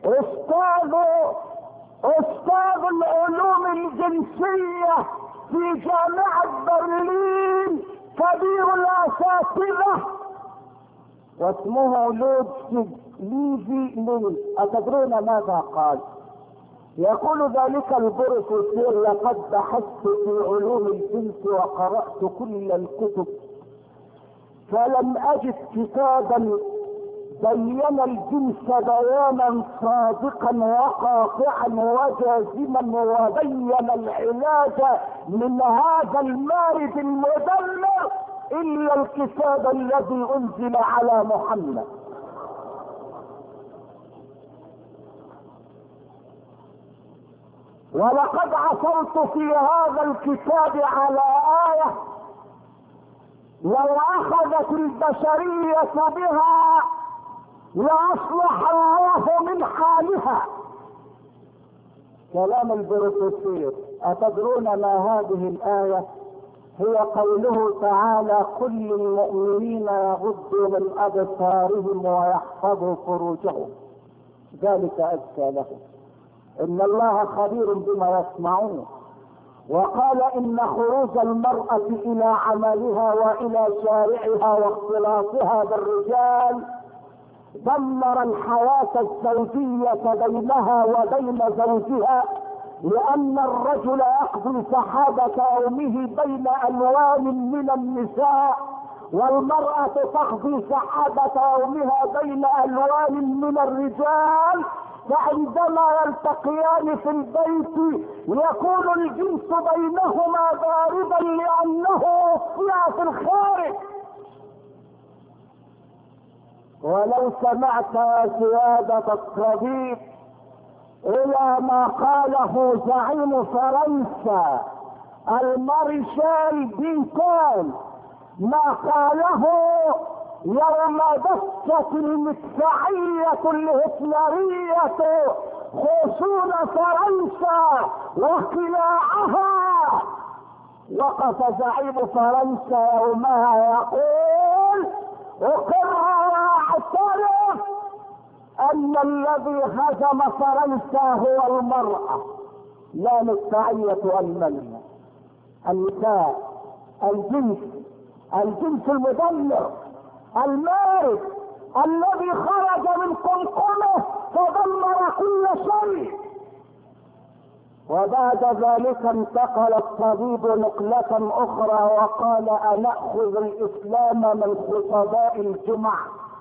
استاذ العلوم الجنسية في جامعة برلين كبير الاساتذة واسمه لودفيج ليفي لينز. أتدرون ماذا قال؟ يقول ذلك البروفيسور لقد بحثت في علوم الجنس وقرأت كل الكتب فلم أجد كتابا بين الجنس بيانا صادقا وقاطعا وجازما وبين العلاج من هذا المارد المدمر الا الكتاب الذي انزل على محمد. ولقد عثرت في هذا الكتاب على آية لو اخذت البشرية بها لاصلح الله من حالها. كلام البروفيسور. أتدرون ما هذه الآية؟ هي قوله تعالى كل المؤمنين يغضوا من أبصارهم ويحفظوا فروجهم ذلك أزكى لهم إن الله خبير بما يصنعون. وقال إن خروج المرأة إلى عملها وإلى شارعها واختلاطها بالرجال دمر الحياة الزوجية بينها وبين زوجها، لأن الرجل يقضي سحابة يومه بين ألوان من النساء والمرأة تقضي سحابة يومها بين ألوان من الرجال، فعندما يلتقيان في البيت يكون الجنس بينهما باردا لأنه أصبح في الخارج. ولو سمعت يا سيادة الطبيب الى ما قاله زعيم فرنسا المارشال ديكول، ما قاله يوم دست المدفعية الهتلرية خصول فرنسا وقلاعها، وقف زعيم فرنسا يومها يقول اقر واعترف ان الذي هزم فرنسا هو المرأة لا مدفعية المال. النساء الجنس المدمر المارد الذي خرج من قمقمه فدمر كل شيء. وبعد ذلك انتقل الطبيب نقلة اخرى وقال انأخذ الاسلام من خطباء الجمع،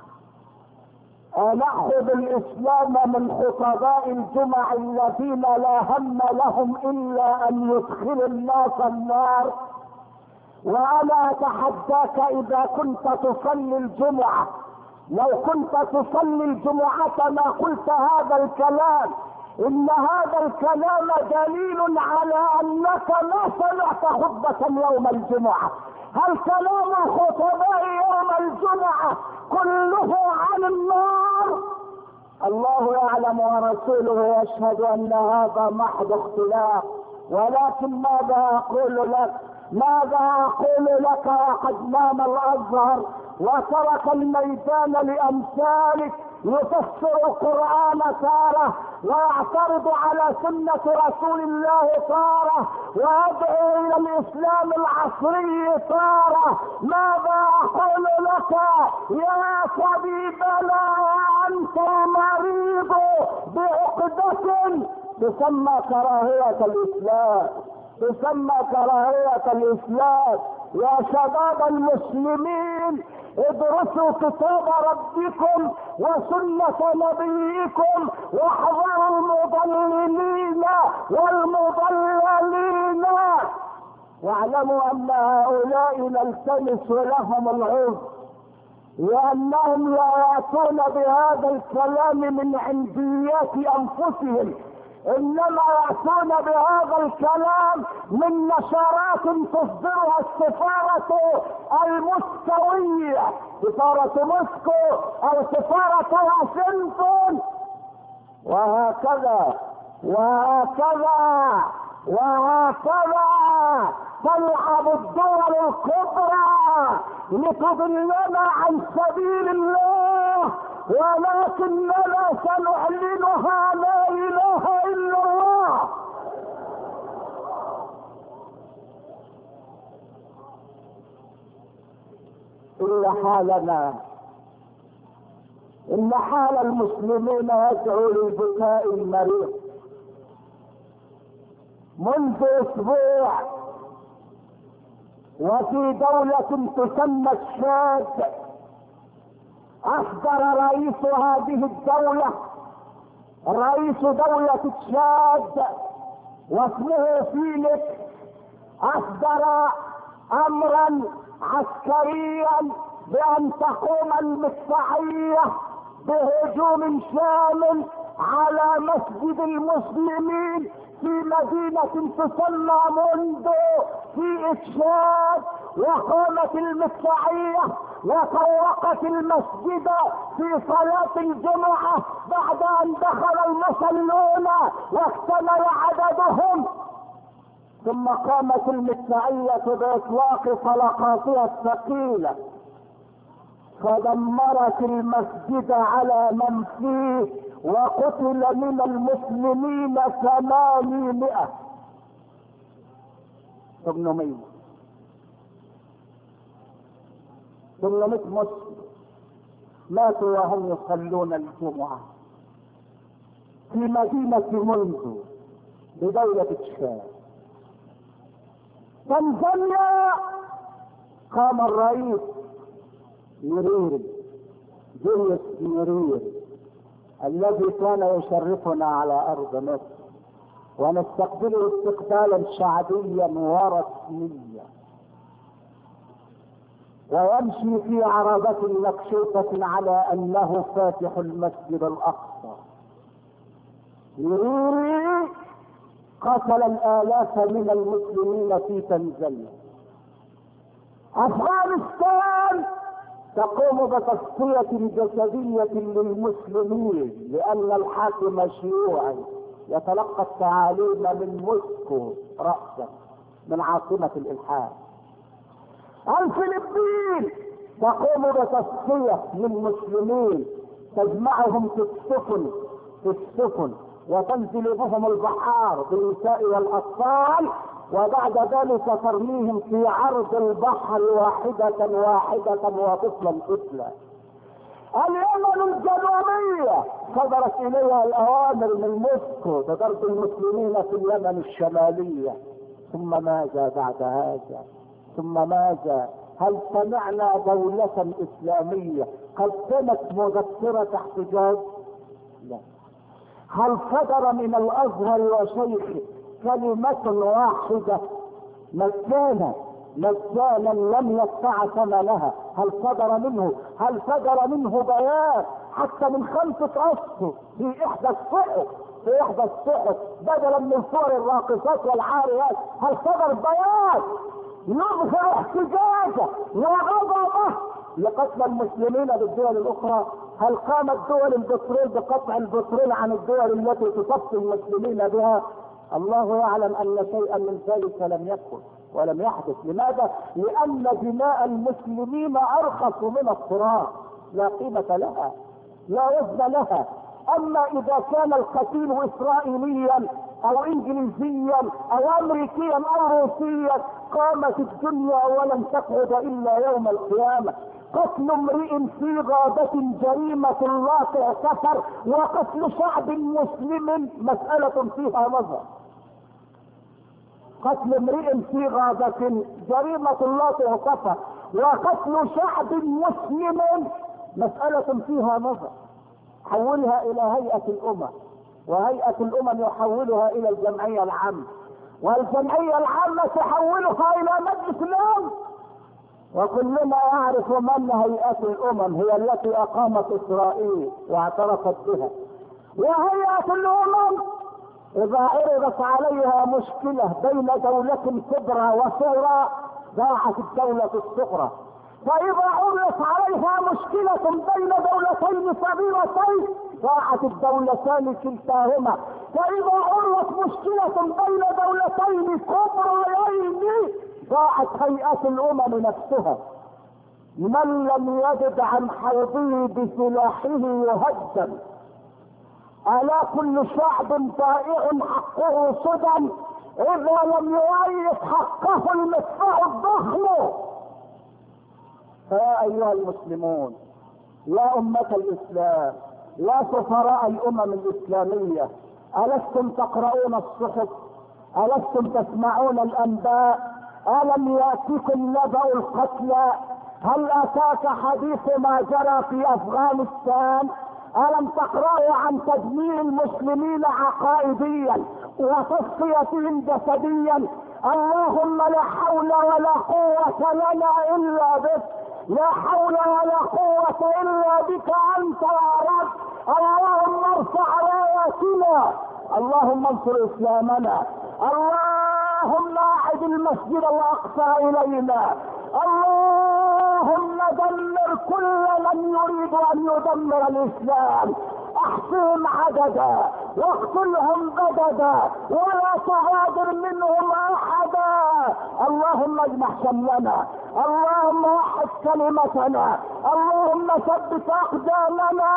نأخذ الاسلام من خطباء الجمع الذين لا هم لهم الا ان يدخلوا الناس النار. وانا اتحداك اذا كنت تصلي الجمعة، لو كنت تصلي الجمعة ما قلت هذا الكلام، ان هذا الكلام دليل على انك ما سمعت خطبة يوم الجمعة. هل كلام الخطباء يوم الجمعة كله عن النار؟ الله يعلم ورسوله يشهد ان هذا محض اختلاف، ولكن ماذا اقول لك وقد نام الازهر وترك الميدان لامثالك يفسر القرآن تارة ويعترض على سنة رسول الله تارة ويدعو الى الاسلام العصري تارة. ماذا اقول لك يا طبيبنا وانت مريض بعقدة تسمى كراهية الاسلام، تسمى كراهية الاسلام. يا شباب المسلمين ادرسوا كتاب ربكم وسنة نبيكم واحذروا المضللين والمضللين، واعلموا ان هؤلاء نلتمس لهم العذر لانهم لا ياتون بهذا الكلام من عنديات انفسهم، انما ياتون بهذا الكلام من نشرات تصدرها السفارة الموسكوية، سفارة موسكو او سفارة واشنطن، وهكذا وهكذا وهكذا تلعب الدول الكبرى لتضلنا عن سبيل الله، ولكننا سنعلنها لا اله الا الله. إن حال المسلمين يدعو للبكاء المريض. منذ اسبوع وفي دولة تسمى الشاد اصدر رئيس هذه الدولة، رئيس دولة الشاد واسمه فيليكس، اصدر امرا عسكريا بان تقوم المدفعية بهجوم شامل على مسجد المسلمين في مدينة تسمى موندو في الشاد، وقامت المدفعية وطوقت المسجد في صلاة الجمعة بعد ان دخل المصلون واكتمل عددهم، ثم قامت المدفعية باطلاق طلقاتها الثقيلة فدمرت المسجد على من فيه، وقتل من المسلمين 800 مسلم ماتوا وهم يصلون الجمعة في مدينة موندو بدولة الشام. تنزانيا قام الرئيس جوليوس نيريري الذي كان يشرفنا على ارض مصر ونستقبله استقبالا شعبيا ورسميا، ويمشي في عربة مكشوفة على انه فاتح المسجد الاقصى. نيريري قتل الالاف من المسلمين في تنزانيا. افغانستان تقوم بتصفية جسدية للمسلمين لان الحاكم شيوعي يتلقى التعاليم من موسكو رأسا من عاصمة الالحاد. الفلبين تقوم بتصفية للمسلمين، تجمعهم في السفن وتنزل بهم البحار بالنساء والاطفال، وبعد ذلك ترميهم في عرض البحر واحدة وطفلا. اليمن الجنوبية صدرت اليها الاوامر من موسكو بضرب المسلمين في اليمن الشمالية. ثم ماذا بعد هذا؟ ثم ماذا؟ هل سمعنا دولة اسلامية قدمت مذكرة احتجاج؟ لا. هل صدر من الازهر وشيخه كلمة واحدة مجانا لم يدفع ثمنها؟ هل صدر منه بيان حتى من 5 أشهر في احدى الصحف بدلا من صور الراقصات والعاريات؟ هل صدر بيان يظهر احتجاجه وغضبه لقتل المسلمين بالدول الاخرى؟ هل قامت دول البترول بقطع البترول عن الدول التي تصفي المسلمين بها؟ الله يعلم ان شيئا من ذلك لم يكن ولم يحدث. لماذا؟ لان دماء المسلمين ارخص من التراب، لا قيمة لها، لا وزن لها. اما اذا كان القتيل اسرائيليا او انجليزيا او امريكيا او روسيا قامت الدنيا ولن تقعد الا يوم القيامة. قتل امرئ في غابة جريمة لا تغتفر، وقتل شعب مسلم مسألة فيها نظر. قتل امرئ في غابة جريمة لا تغتفر، وقتل شعب مسلم مسألة فيها نظر. حولها الى هيئة الامم، وهيئة الامم يحولها الى الجمعية العامة، والجمعية العامة تحولها الى مجلس الامم. وكلنا يعرف من هيئة الامم، هي التي اقامت اسرائيل واعترفت بها. وهيئة الامم اذا عرضت عليها مشكلة بين دولة كبرى وصغرى ضاعت الدولة الصغرى، فاذا عرضت عليها مشكلة بين دولتين صغيرتين ضاعت الدولتان كلتاهما، فاذا عرضت مشكلة بين دولتين كبريين ضاعت هيئة الامم نفسها. من لم يجد عن حوضه بسلاحه يهدم. الا كل شعب ضائع حقه سدى اذا لم يعيش حقه المدفع الضخم. فيا ايها المسلمون، يا امة الاسلام، يا سفراء الامم الاسلامية، الستم تقرؤون الصحف؟ الستم تسمعون الانباء؟ الم ياتكم نبأ القتلى؟ هل اتاك حديث ما جرى في افغانستان؟ الم تقرأوا عن تدمير المسلمين عقائديا وتصفيتهم جسديا؟ اللهم لا حول ولا قوة لنا الا بك، لا حول ولا قوة الا بك انت يا رب. اللهم ارفع راياتنا، اللهم انصر اسلامنا، اللهم اعد المسجد الاقصى الينا، اللهم دمر كل من يريد ان يدمر الاسلام، احصهم عددا واقتلهم بددا ولا تغادر منهم احدا. اللهم اجمع شملنا، اللهم وحد كلمتنا، اللهم ثبت اقدامنا،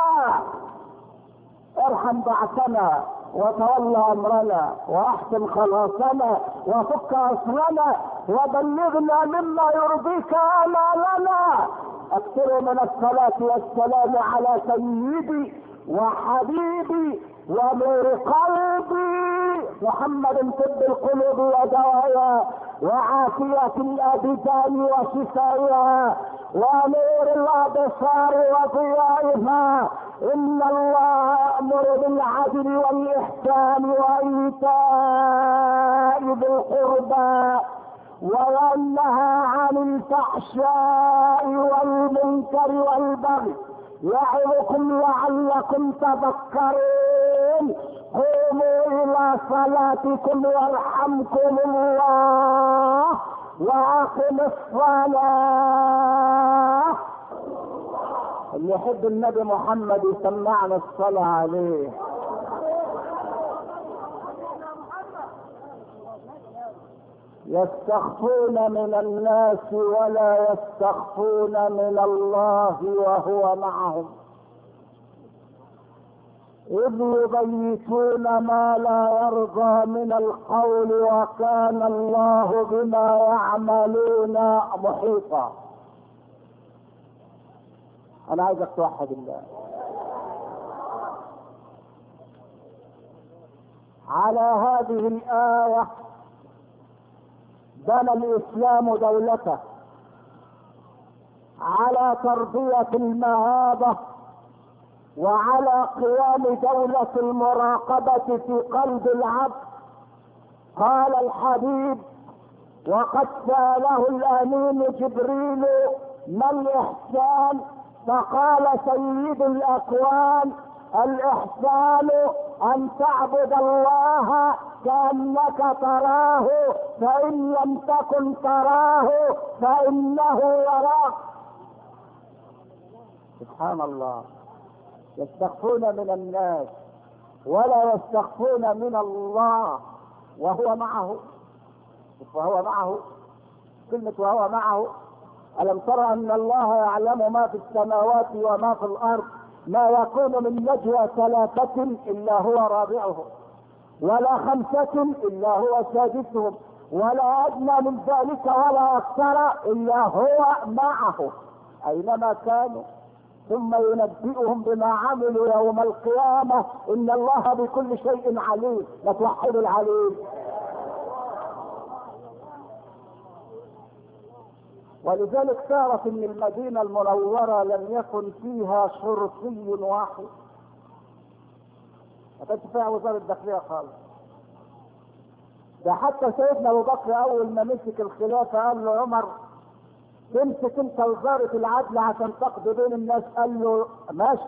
ارحم بعثنا وتولى امرنا واحسن خلاصنا وفك اسرنا وبلغنا مما يرضيك امالنا. اكثروا من الصلاة والسلام على سيدي وحبيبي ونور قلبي محمد طب القلوب ودواها وعافية الابدان وشفائها ونور الابصار وضيائها. ان الله يأمر بالعدل والاحسان وايتاء ذي القربى وينهى عن الفحشاء والمنكر والبغي يعظكم لعلكم تذكرون. قوموا الى صلاتكم يرحمكم الله واقم الصلاة. اللي يحب النبي محمد يسمعنا الصلاة عليه. يستخفون من الناس ولا يستخفون من الله وهو معهم إذ يبيتون ما لا يرضى من القول وكان الله بما يعملون محيطا. انا عايزك توحد الله. على هذه الآية بنى الإسلام دولته على تربية المهابة وعلى قيام دولة المراقبة في قلب العبد. قال الحبيب وقد سأله الأمين جبريل ما الإحسان؟ فقال سيد الأكوان الإحسان أن تعبد الله كأنك تراه فإن لم تكن تراه فإنه يراك. سبحان الله، يستخفون من الناس ولا يستخفون من الله وهو معه. وهو معه، كلمة وهو معه، ألم ترى أن الله يعلم ما في السماوات وما في الأرض؟ ما يكون من نجوى ثلاثة إلا هو رابعهم، ولا خمسة إلا هو سادسهم، ولا أدنى من ذلك ولا أكثر إلا هو معه أينما كانوا، ثم ينبئهم بما عملوا يوم القيامة. إن الله بكل شيء عليم. نتوحد العليم. ولذلك تعرف ان المدينة المنورة لم يكن فيها شرطي واحد، ما كانش فيها وزارة الداخلية خالص. ده حتى سيدنا ابو بكر اول ما مسك الخلافة قال له عمر تمسك انت وزارة العدل عشان تقضي بين الناس، قال له ماشي.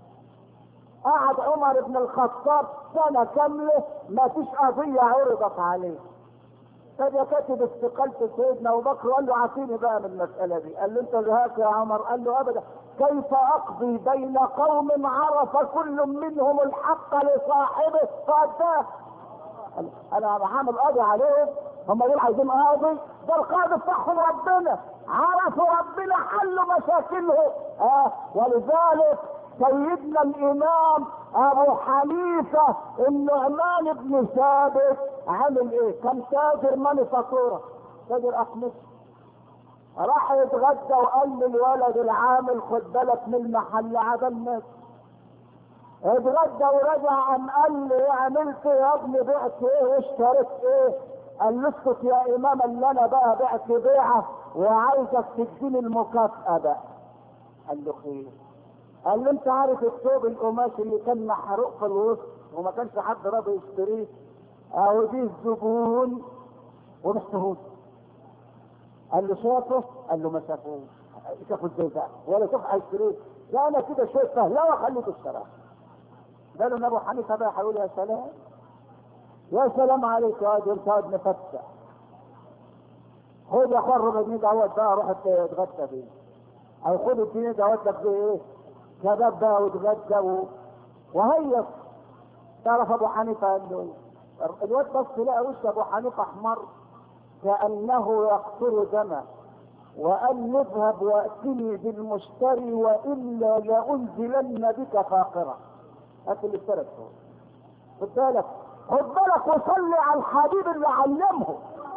قعد عمر بن الخطاب سنة كاملة ما فيش قضية عرضت عليه. طب كاتب استقالة سيدنا ابو بكر وقال له عافيني بقى من المسألة دي. قال له انت جهاك يا عمر؟ قال له ابدا، كيف اقضي بين قوم عرف كل منهم الحق لصاحبه فاداه؟ انا عامل قاضي عليهم، هم دول عايزين قاضي؟ ده القاضي بتاعهم ربنا، عرفوا ربنا حلوا مشاكلهم. ولذلك سيدنا الامام ابو حنيفه النعمان بن ثابت عامل ايه؟ كان تاجر مانيفاتوره، تاجر اقمشه. راح يتغدى وقال للولد العامل خد بالك من المحل عدم الناس. اتغدى ورجع قال لي عملت يا ابني؟ بعت ايه واشتريت ايه؟ قال له اسكت يا امام، اللي انا بقى بعت بيعه وعايزك تديني المكافأة بقى. قال له خير. قال له انت عارف الثوب القماش اللي كان محروق في الوسط وما كانش حد راضي يشتريه؟ اهو دي الزبون ومحتهوش. قال له شافه؟ قال له ما شافوش. شافه ازاي بقى؟ ولا شوف هيشتريه؟ لا انا كده شويه فهلوه خليته اشتراه. قالوا ابو حنيفه بقى هيقول يا سلام، يا سلام عليك يا واد، انت واد مفتح. خد يا اخوان ربع جنيه دوت بقى روح اتغدى بيه، او خد الجنيه دوت لك بيه ايه؟ كباب بقى واتغدى وهيص. تعرف ابو حنيفه قال له ايه؟ الواد بص لقى وش ابو حنيفه احمر كانه يقطر دمه، وقال له اذهب واتني بالمشتري والا لانزلن بك فاقرا. هات اللي اشترك. خد بالك، خد بالك وصلي على الحبيب اللي علمه.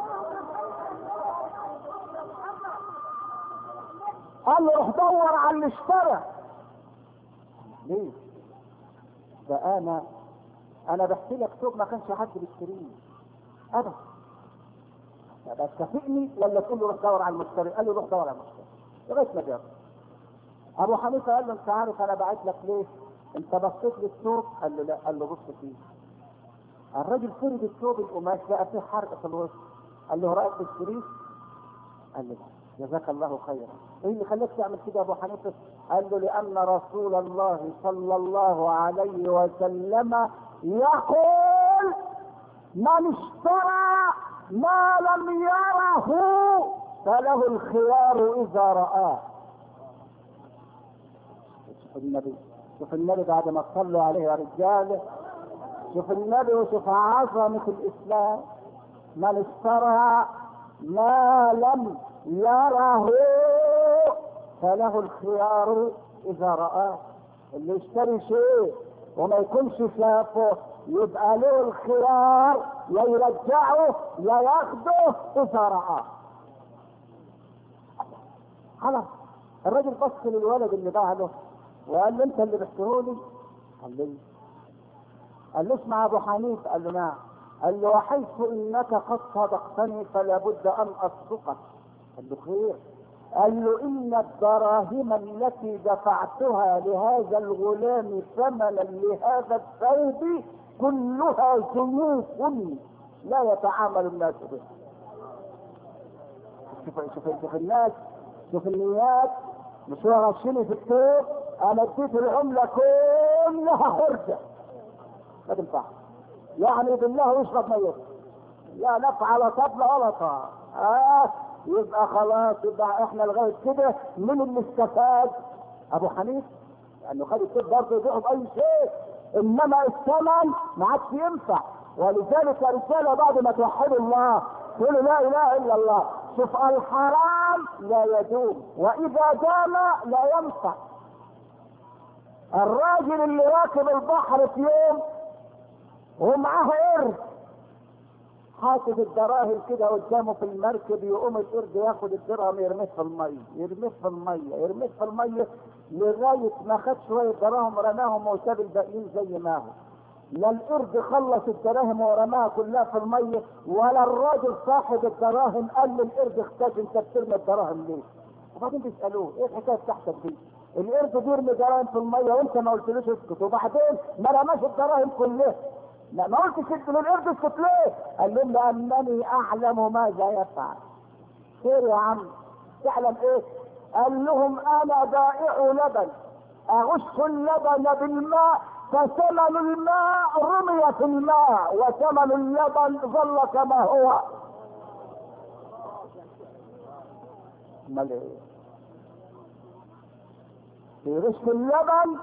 قال له روح دور على اللي اشترى. ليه؟ ده انا بحكي لك ثوب ما كانش حد بيشتريه ابدا. بس كافئني ولا تقول له روح دور على المشتري؟ قال له روح دور على المشتري لغايه ما جاب. ابو حنيفه قال له انت عارف انا بعت لك ليه؟ انت بصيت للثوب؟ قال له لا. قال له بص فيه. الراجل فرد الثوب القماش لقى فيه حرق في الوسط. قال له رايك تشتريه؟ قال له جزاك الله خيرا. ايه اللي خلاك تعمل كده يا ابو حنيفه؟ قال له لان رسول الله صلى الله عليه وسلم يقول من اشترى ما لم يره فله الخيار اذا رآه. شوف النبي، شوف النبي بعد ما صلوا عليه يا رجال، شوف النبي وشوف عظمة الاسلام. من اشترى ما لم يره فله الخيار اذا رآه. اللي يشتري شيء وما يكونش شافه يبقى له الخيار، يا يرجعه يا ياخده اذا رآه. خلاص الراجل بص للولد اللي باع له وقال له انت اللي بحتهولي؟ قال له قال له اسمع ابو حنيفه. قال له نعم. قال له وحيث انك قد صدقتني فلا بد ان اصدقك. قال له خير. قال له ان الدراهم التي دفعتها لهذا الغلام ثمنا لهذا الثوب كلها زيوف لا يتعامل الناس بها. شوف الناس، شوف النيات. مش هو غشني في الثوب انا اديت العمله كلها خرجه ما تنفع، يعني بالله يشرب ميت لا نفع على طبله ولا طاعه. يبقى خلاص، يبقى احنا لغايه كده من اللي استفاد؟ ابو حنيفه لانه خد الطب برضه يبيعه باي شيء، انما الثمن ما عادش ينفع. ولذلك رساله بعد ما توحدوا الله تقولوا لا اله الا الله، شوف الحرام لا يدوم واذا دام لا ينفع. الراجل اللي راكب البحر في يوم ومعاه قرد حاطط الدراهم كده قدامه في المركب، يقوم القرد ياخد الدرهم يرميه في الميه يرميه في الميه يرميه في الميه لغايه ما خد شويه دراهم رماهم وساب الباقيين زي ما هو. لا القرد خلص الدراهم ورماها كلها في الميه، ولا الراجل صاحب الدراهم قال للقرد اختاش انت بترمي الدراهم ليه؟ وبعدين بيسالوه ايه الحكايه بتاعتك دي؟ القرد بيرمي دراهم في الميه وانت ما قلتلوش اسكت، وبعدين ما رماش الدراهم كلها. لا ما قلتش للقرد اسكت ليه؟ قال لهم لانني اعلم ماذا يفعل. خير يا عم تعلم ايه؟ قال لهم انا بائع لبن اغش اللبن بالماء فثمن الماء رمي في الماء وثمن اللبن ظل كما هو. امال ايه؟ يغش اللبن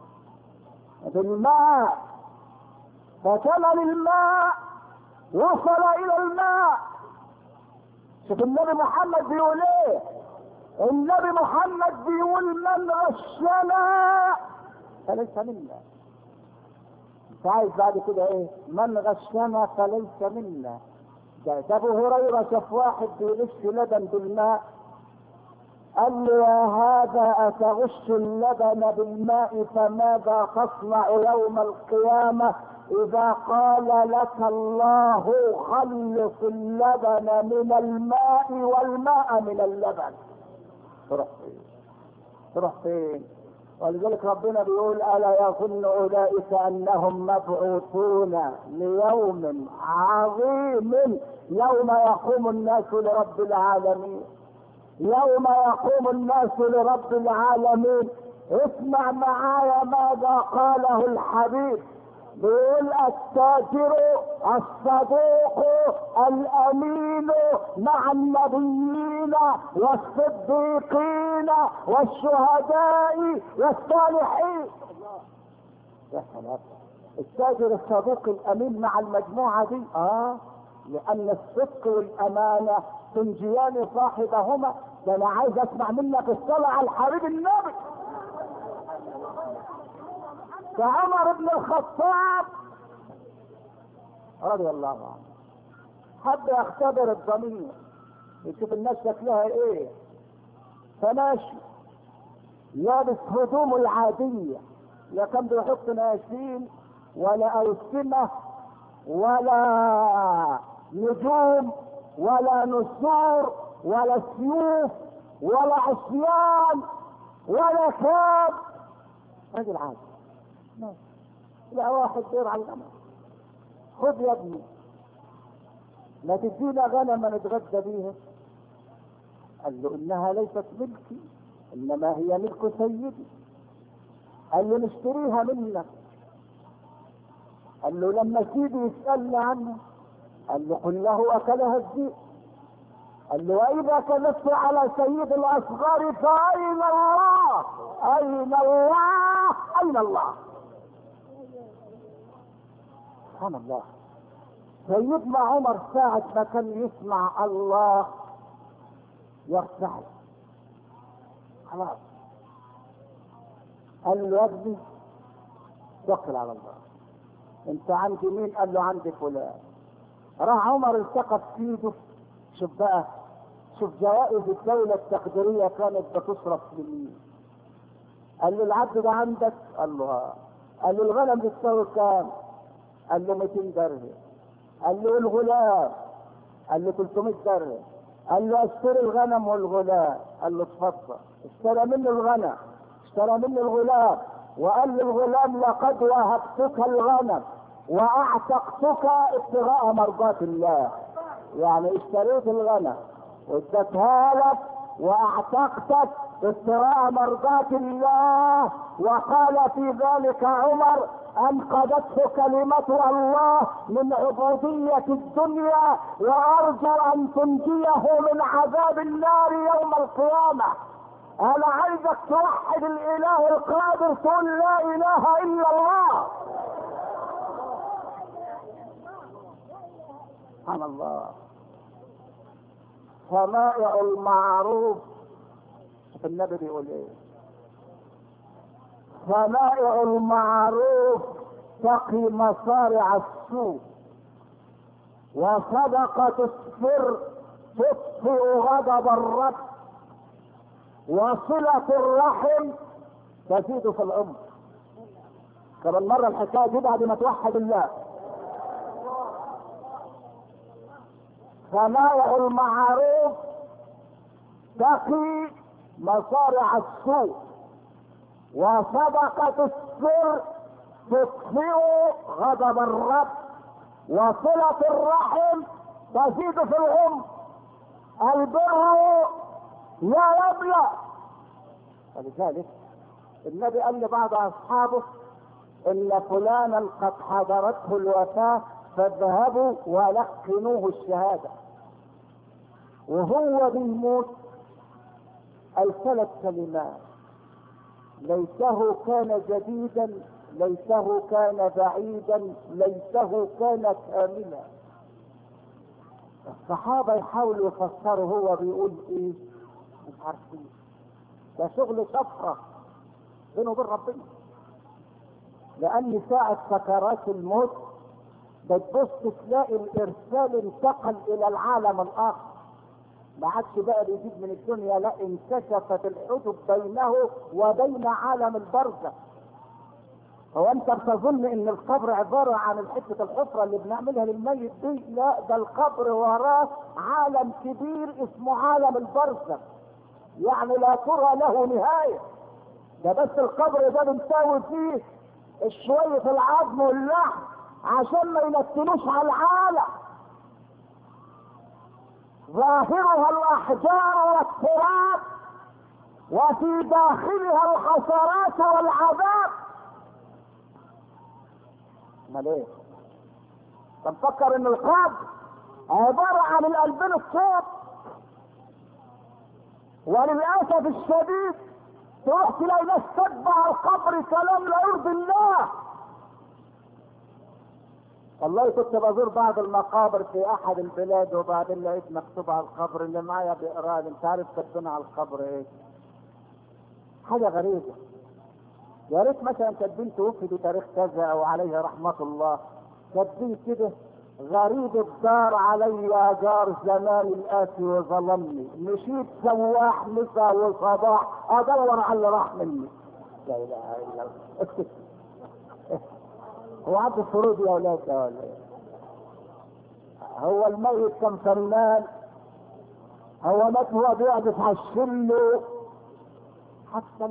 بالماء فثمن الماء وصل الى الماء. شوف النبي محمد بيقول ايه؟ النبي محمد بيقول من غشنا فليس منا. انت عايز بعد كده ايه؟ من غشنا فليس منا. ده ابو هريره شاف واحد بيغش لبن بالماء قال له يا هذا اتغش اللبن بالماء فماذا تصنع يوم القيامه اذا قال لك الله خلص اللبن من الماء والماء من اللبن؟ تروح فين؟ تروح فين؟ ولذلك ربنا بيقول الا يظن اولئك انهم مبعوثون ليوم عظيم يوم يقوم الناس لرب العالمين. يوم يقوم الناس لرب العالمين. اسمع معايا ماذا قاله الحبيب، بيقول التاجر الصدوق الامين مع النبيين والصديقين والشهداء والصالحين. يا سلام، التاجر الصدوق الامين مع المجموعه دي لان الصدق والامانه تنجيان صاحبهما. ده انا عايز اسمع منك الصلاه على الحبيب النبي. فعمر بن الخطاب رضي الله عنه حب يختبر الضمير يشوف الناس شكلها ايه، فماشي لابس هدومه العاديه، لا كان بيحط ناشين ولا اوسمه ولا نجوم ولا نسور ولا سيوف ولا عصيان ولا كاب، راجل عادي. لا واحد دور على الغنم، خذ يا ابني لا تدينا غنم نتغدى بيها. قال له انها ليست ملكي انما هي ملك سيدي. قال له نشتريها منك. قال له لما سيدي يسألني عنها قال له قل له اكلها الذئب. قال له واذا كذبت على سيد الاصغار فاين الله؟ اين الله؟ اين الله؟ سبحان الله. سيدنا عمر ساعة ما كان يسمع الله يرتعد خلاص. قال له يا ابني توكل على الله، انت عندي مين؟ قال له عندي فلان. راح عمر التقط في ايده. شوف بقى، شوف جوائز الدولة التقديرية كانت بتصرف لمين. قال له العبد ده عندك؟ قال له قال له الغنم بتساوي كام؟ قال له 200 درهم. قال له الغلام؟ قال له 300 درهم. قال له اشتري الغنم والغلام. قال له اتفضل. اشترى منه الغنم، اشترى منه الغلام، وقال للغلام لقد وهبتك الغنم واعتقتك ابتغاء مرضات الله. يعني اشتريت الغنم واديتها لك واعتقتك ابتغاء مرضات الله. وقال في ذلك عمر انقذته كلمة الله من عبودية الدنيا وارجو ان تنجيه من عذاب النار يوم القيامة. انا عايزك توحد الاله القادر، تقول لا اله الا الله. سبحان الله. صنائع المعروف، النبي بيقول ايه؟ صنائع المعروف تقي مصارع السوء، وصدقة السر تطفئ غضب الرب، وصلة الرحم تزيد في العمر. كمان مرة الحكاية دي بعد ما توحد الله. صنائع المعروف تقي مصارع السوء، وصدقة السر تطفئ غضب الرب، وصلة الرحم تزيد في العمر. البر لا يبلى. ولذلك النبي قال لبعض اصحابه ان فلانا قد حضرته الوفاة فاذهبوا ولقنوه الشهادة. وهو بيموت الثلاث كلمات: ليته كان جديدا، ليته كان بعيدا، ليته كان كاملا. الصحابة يحاولوا يفسروا هو بيقول ايه، مش عارفين. ده شغل شفرة بينه وبين ربنا، لان ساعة سكرات الموت بتبص تلاقي الارسال انتقل الى العالم الاخر، ما عادش بقى بيجيب من الدنيا، لا انكشفت الحجب بينه وبين عالم البرزخ. هو انت بتظن ان القبر عبارة عن الحتة الحفرة اللي بنعملها للميت دي؟ لا، ده القبر وراه عالم كبير اسمه عالم البرزخ، يعني لا ترى له نهاية. ده بس القبر ده بنساوي فيه شوية العظم واللحم عشان ما ينتنوش على العالم. ظاهرها الاحجار والتراب، وفي داخلها الحسرات والعذاب. امال ايه؟ تفكر ان القبر عبارة عن القلبين الصوت. وللاسف الشديد تروح تلاقي ناس تتبع القبر كلام لا يرضي الله. والله كنت بزور بعض المقابر في احد البلاد، وبعدين لقيت مكتوب على القبر اللي معايا بيقرا لي، انت عارف كاتبين على القبر ايه؟ حاجه غريبه. يا ريت مثلا كاتبين توفي بتاريخ كذا او عليه رحمه الله، كاتبين كده: غريب الدار علي جار زمان الآتي وظلمني، مشيت سواح مساء وصباح ادور على اللي راح مني. لا اله الا الله. هو عبد الفروض يا اولاد ولا ايه؟ هو الميت كان فنان؟ هو مات هو بيعزف على الشله؟ حتى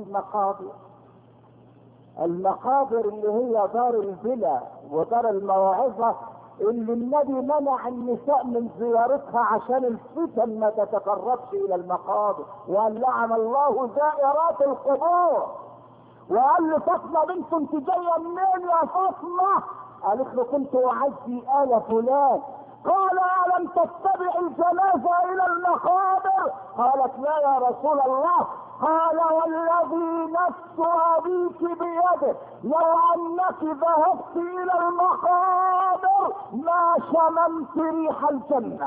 المقابر اللي هي دار البلا ودار الموعظة اللي النبي منع النساء من زيارتها عشان الفتن ما تتقربش الى المقابر، وقال لعن الله زائرات القبور. وقال له: فاطمه بنت انت جايه منين يا فاطمه؟ قالت له: كنت اعزي ال فلان. قال: الم تتبع الجنازه الى المقابر؟ قالت: لا يا رسول الله. قال: والذي نفس ابيك بيده لو انك ذهبت الى المقابر ما شممت ريح الجنه.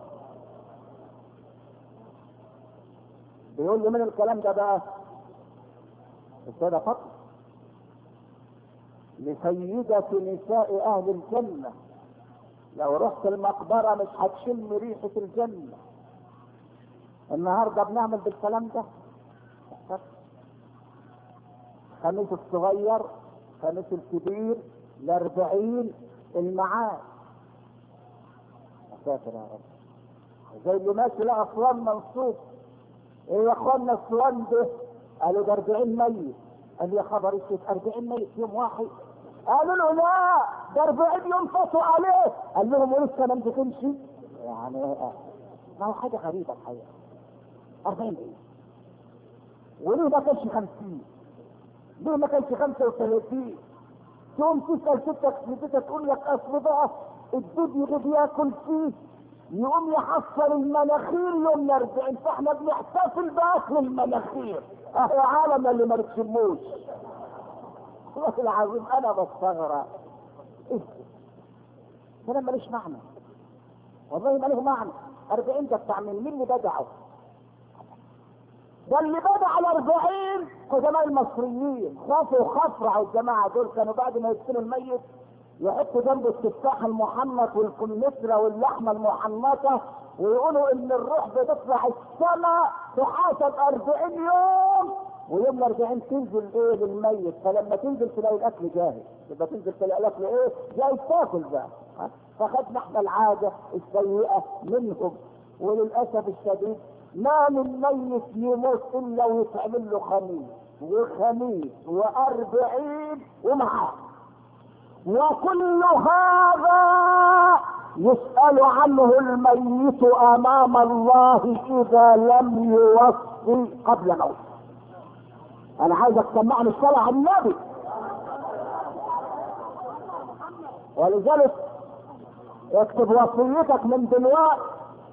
بيقول لي من الكلام ده بقى السيدة فاطمة لسيدة نساء اهل الجنة: لو رحت المقبرة مش هتشم ريحة الجنة. النهاردة بنعمل بالكلام ده. خميس الصغير، خميس الكبير، ال40 المعاد. ساتر يا رب. زي اللي ماشي لقى اسوان منصوب: ايه يا اخوانا الاسوان ده؟ قالوا: ده 40 ميت. قال: يا خبر اسود، 40 ميت يوم واحد؟ قالوا له: لا، ده 40 يوم فاتوا عليه. قال لهم: ولسه ما نزلتش؟ يعني ما هو حاجه غريبه الحقيقه. 40 ميت وليه ما كانش 50؟ ليه ما كانش 35؟ تقوم تسال ستك تقول لك: اصل بقى الدود يجي ياكل فيه يقوم يحصل المناخير يوم 40، فاحنا بنحتفل باكل المناخير. اهو عالم اللي ما بتشموش. والله العظيم انا بستغرب. ايه كلام ماليش معنى، والله ماله معنى. 40 ده بتاع مين اللي بدعه؟ ده اللي بدع ال40 قدماء المصريين. خافوا وخفرعوا الجماعه دول، كانوا بعد ما يدفنوا الميت يحطوا جنبه التفاح المحنط والكمثرى واللحمه المحنطه، ويقولوا ان الروح بتطلع السماء تحاسب 40 يوم، ويوم 40 تنزل ايه للميت، فلما تنزل تلاقي الاكل جاهز، يبقى تنزل تلاقي الاكل ايه جاي تاكل بقى. فخدنا احنا العاده السيئه منهم، وللاسف الشديد ما من ميت يموت الا ويتعمل له خميس وخميس و40 ومعاه، وكل هذا يسأل عنه الميت امام الله اذا لم يوصي قبل موته. انا عايزك تسمعني الصلاة على النبي. ولذلك اكتب وصيتك من دلوقتي،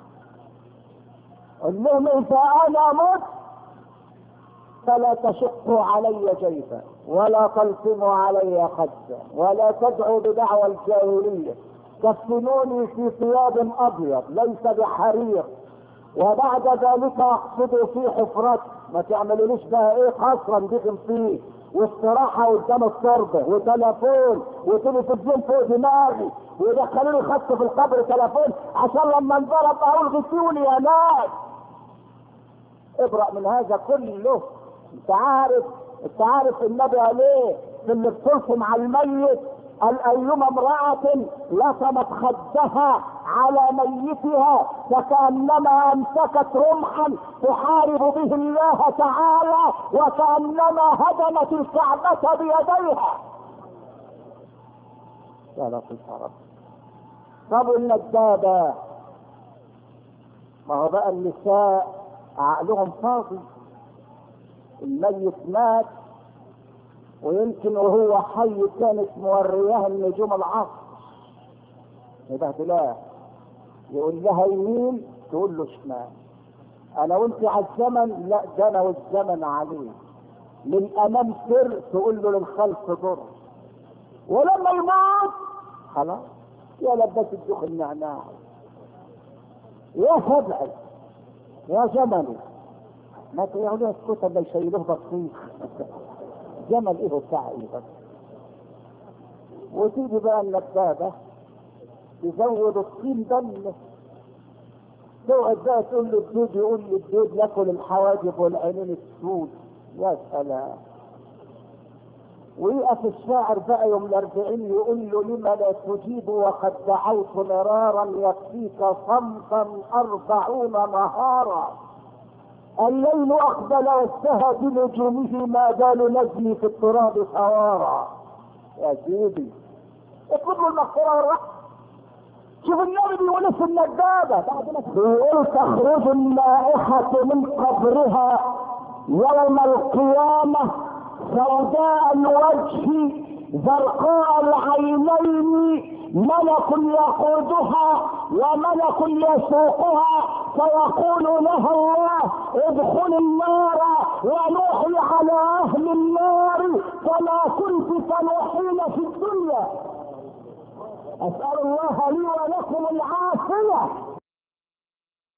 قل لهم اذا انا مت فلا تشقوا علي جيبا ولا تلطموا علي خدا ولا تدعوا بدعوى الجاهليه، كفنوني في ثياب ابيض ليس بحرير، وبعد ذلك اقصدوا في حفرتي، ما تعملوليش بقى ايه قصرا ضخم فيه واستراحه قدام التربه وتليفون وتلفزيون فوق دماغي، ويدخلوا لي خط في القبر تليفون عشان لما انضرب اقول غسوني يا ناس. ابرأ من هذا كله. انت عارف النبي قال ايه في اللي بتلقم على الميت؟ قال ايما امرأة لطمت خدها على ميتها فكأنما امسكت رمحا تحارب به الله تعالى وكأنما هدمت الكعبة بيديها. يا لطيف يا رب. طب الندابة، ما هو بقى النساء عقلهم فاضي، الميت مات ويمكن وهو حي كانت مورياه النجوم العصر يبهدلاه، يقول لها يمين تقول له شمال، انا وانت على الزمن، لا ده انا والزمن عليه، للامام سر تقول له للخلف ضر، ولما يموت خلاص يا لبس الدخ النعناع يا سبعي يا زمني، ما تقعدوا اسكت الا يشيلوه بطيخ جمل ايه بتاع ايه بس. وتيجي بقى الندابه تزود الطين دم، تقعد بقى تقول له الدود، يقول له الدود ياكل الحواجب والعينين السود، يا سلام. ويقف الشاعر بقى يوم 40 يقول له لما لا تجيب وقد دعوت مرارا يكفيك صمتا 40 نهارا، الليل اقبل واشتهى بنجومه ما زال نجمي في التراب حوارا. يا سيدي اطلب له المغفره والرحمه. شوف النبي بيقول في الندابه بعد ما بيقول تخرج النائحه من قبرها يوم القيامه سوداء الوجه زرقاء العينين، ملك يقودها وملك يسوقها، فيقول لها الله ادخل النار ونوحي على اهل النار كما كنت تنوحين في الدنيا. اسال الله لي ولكم العافيه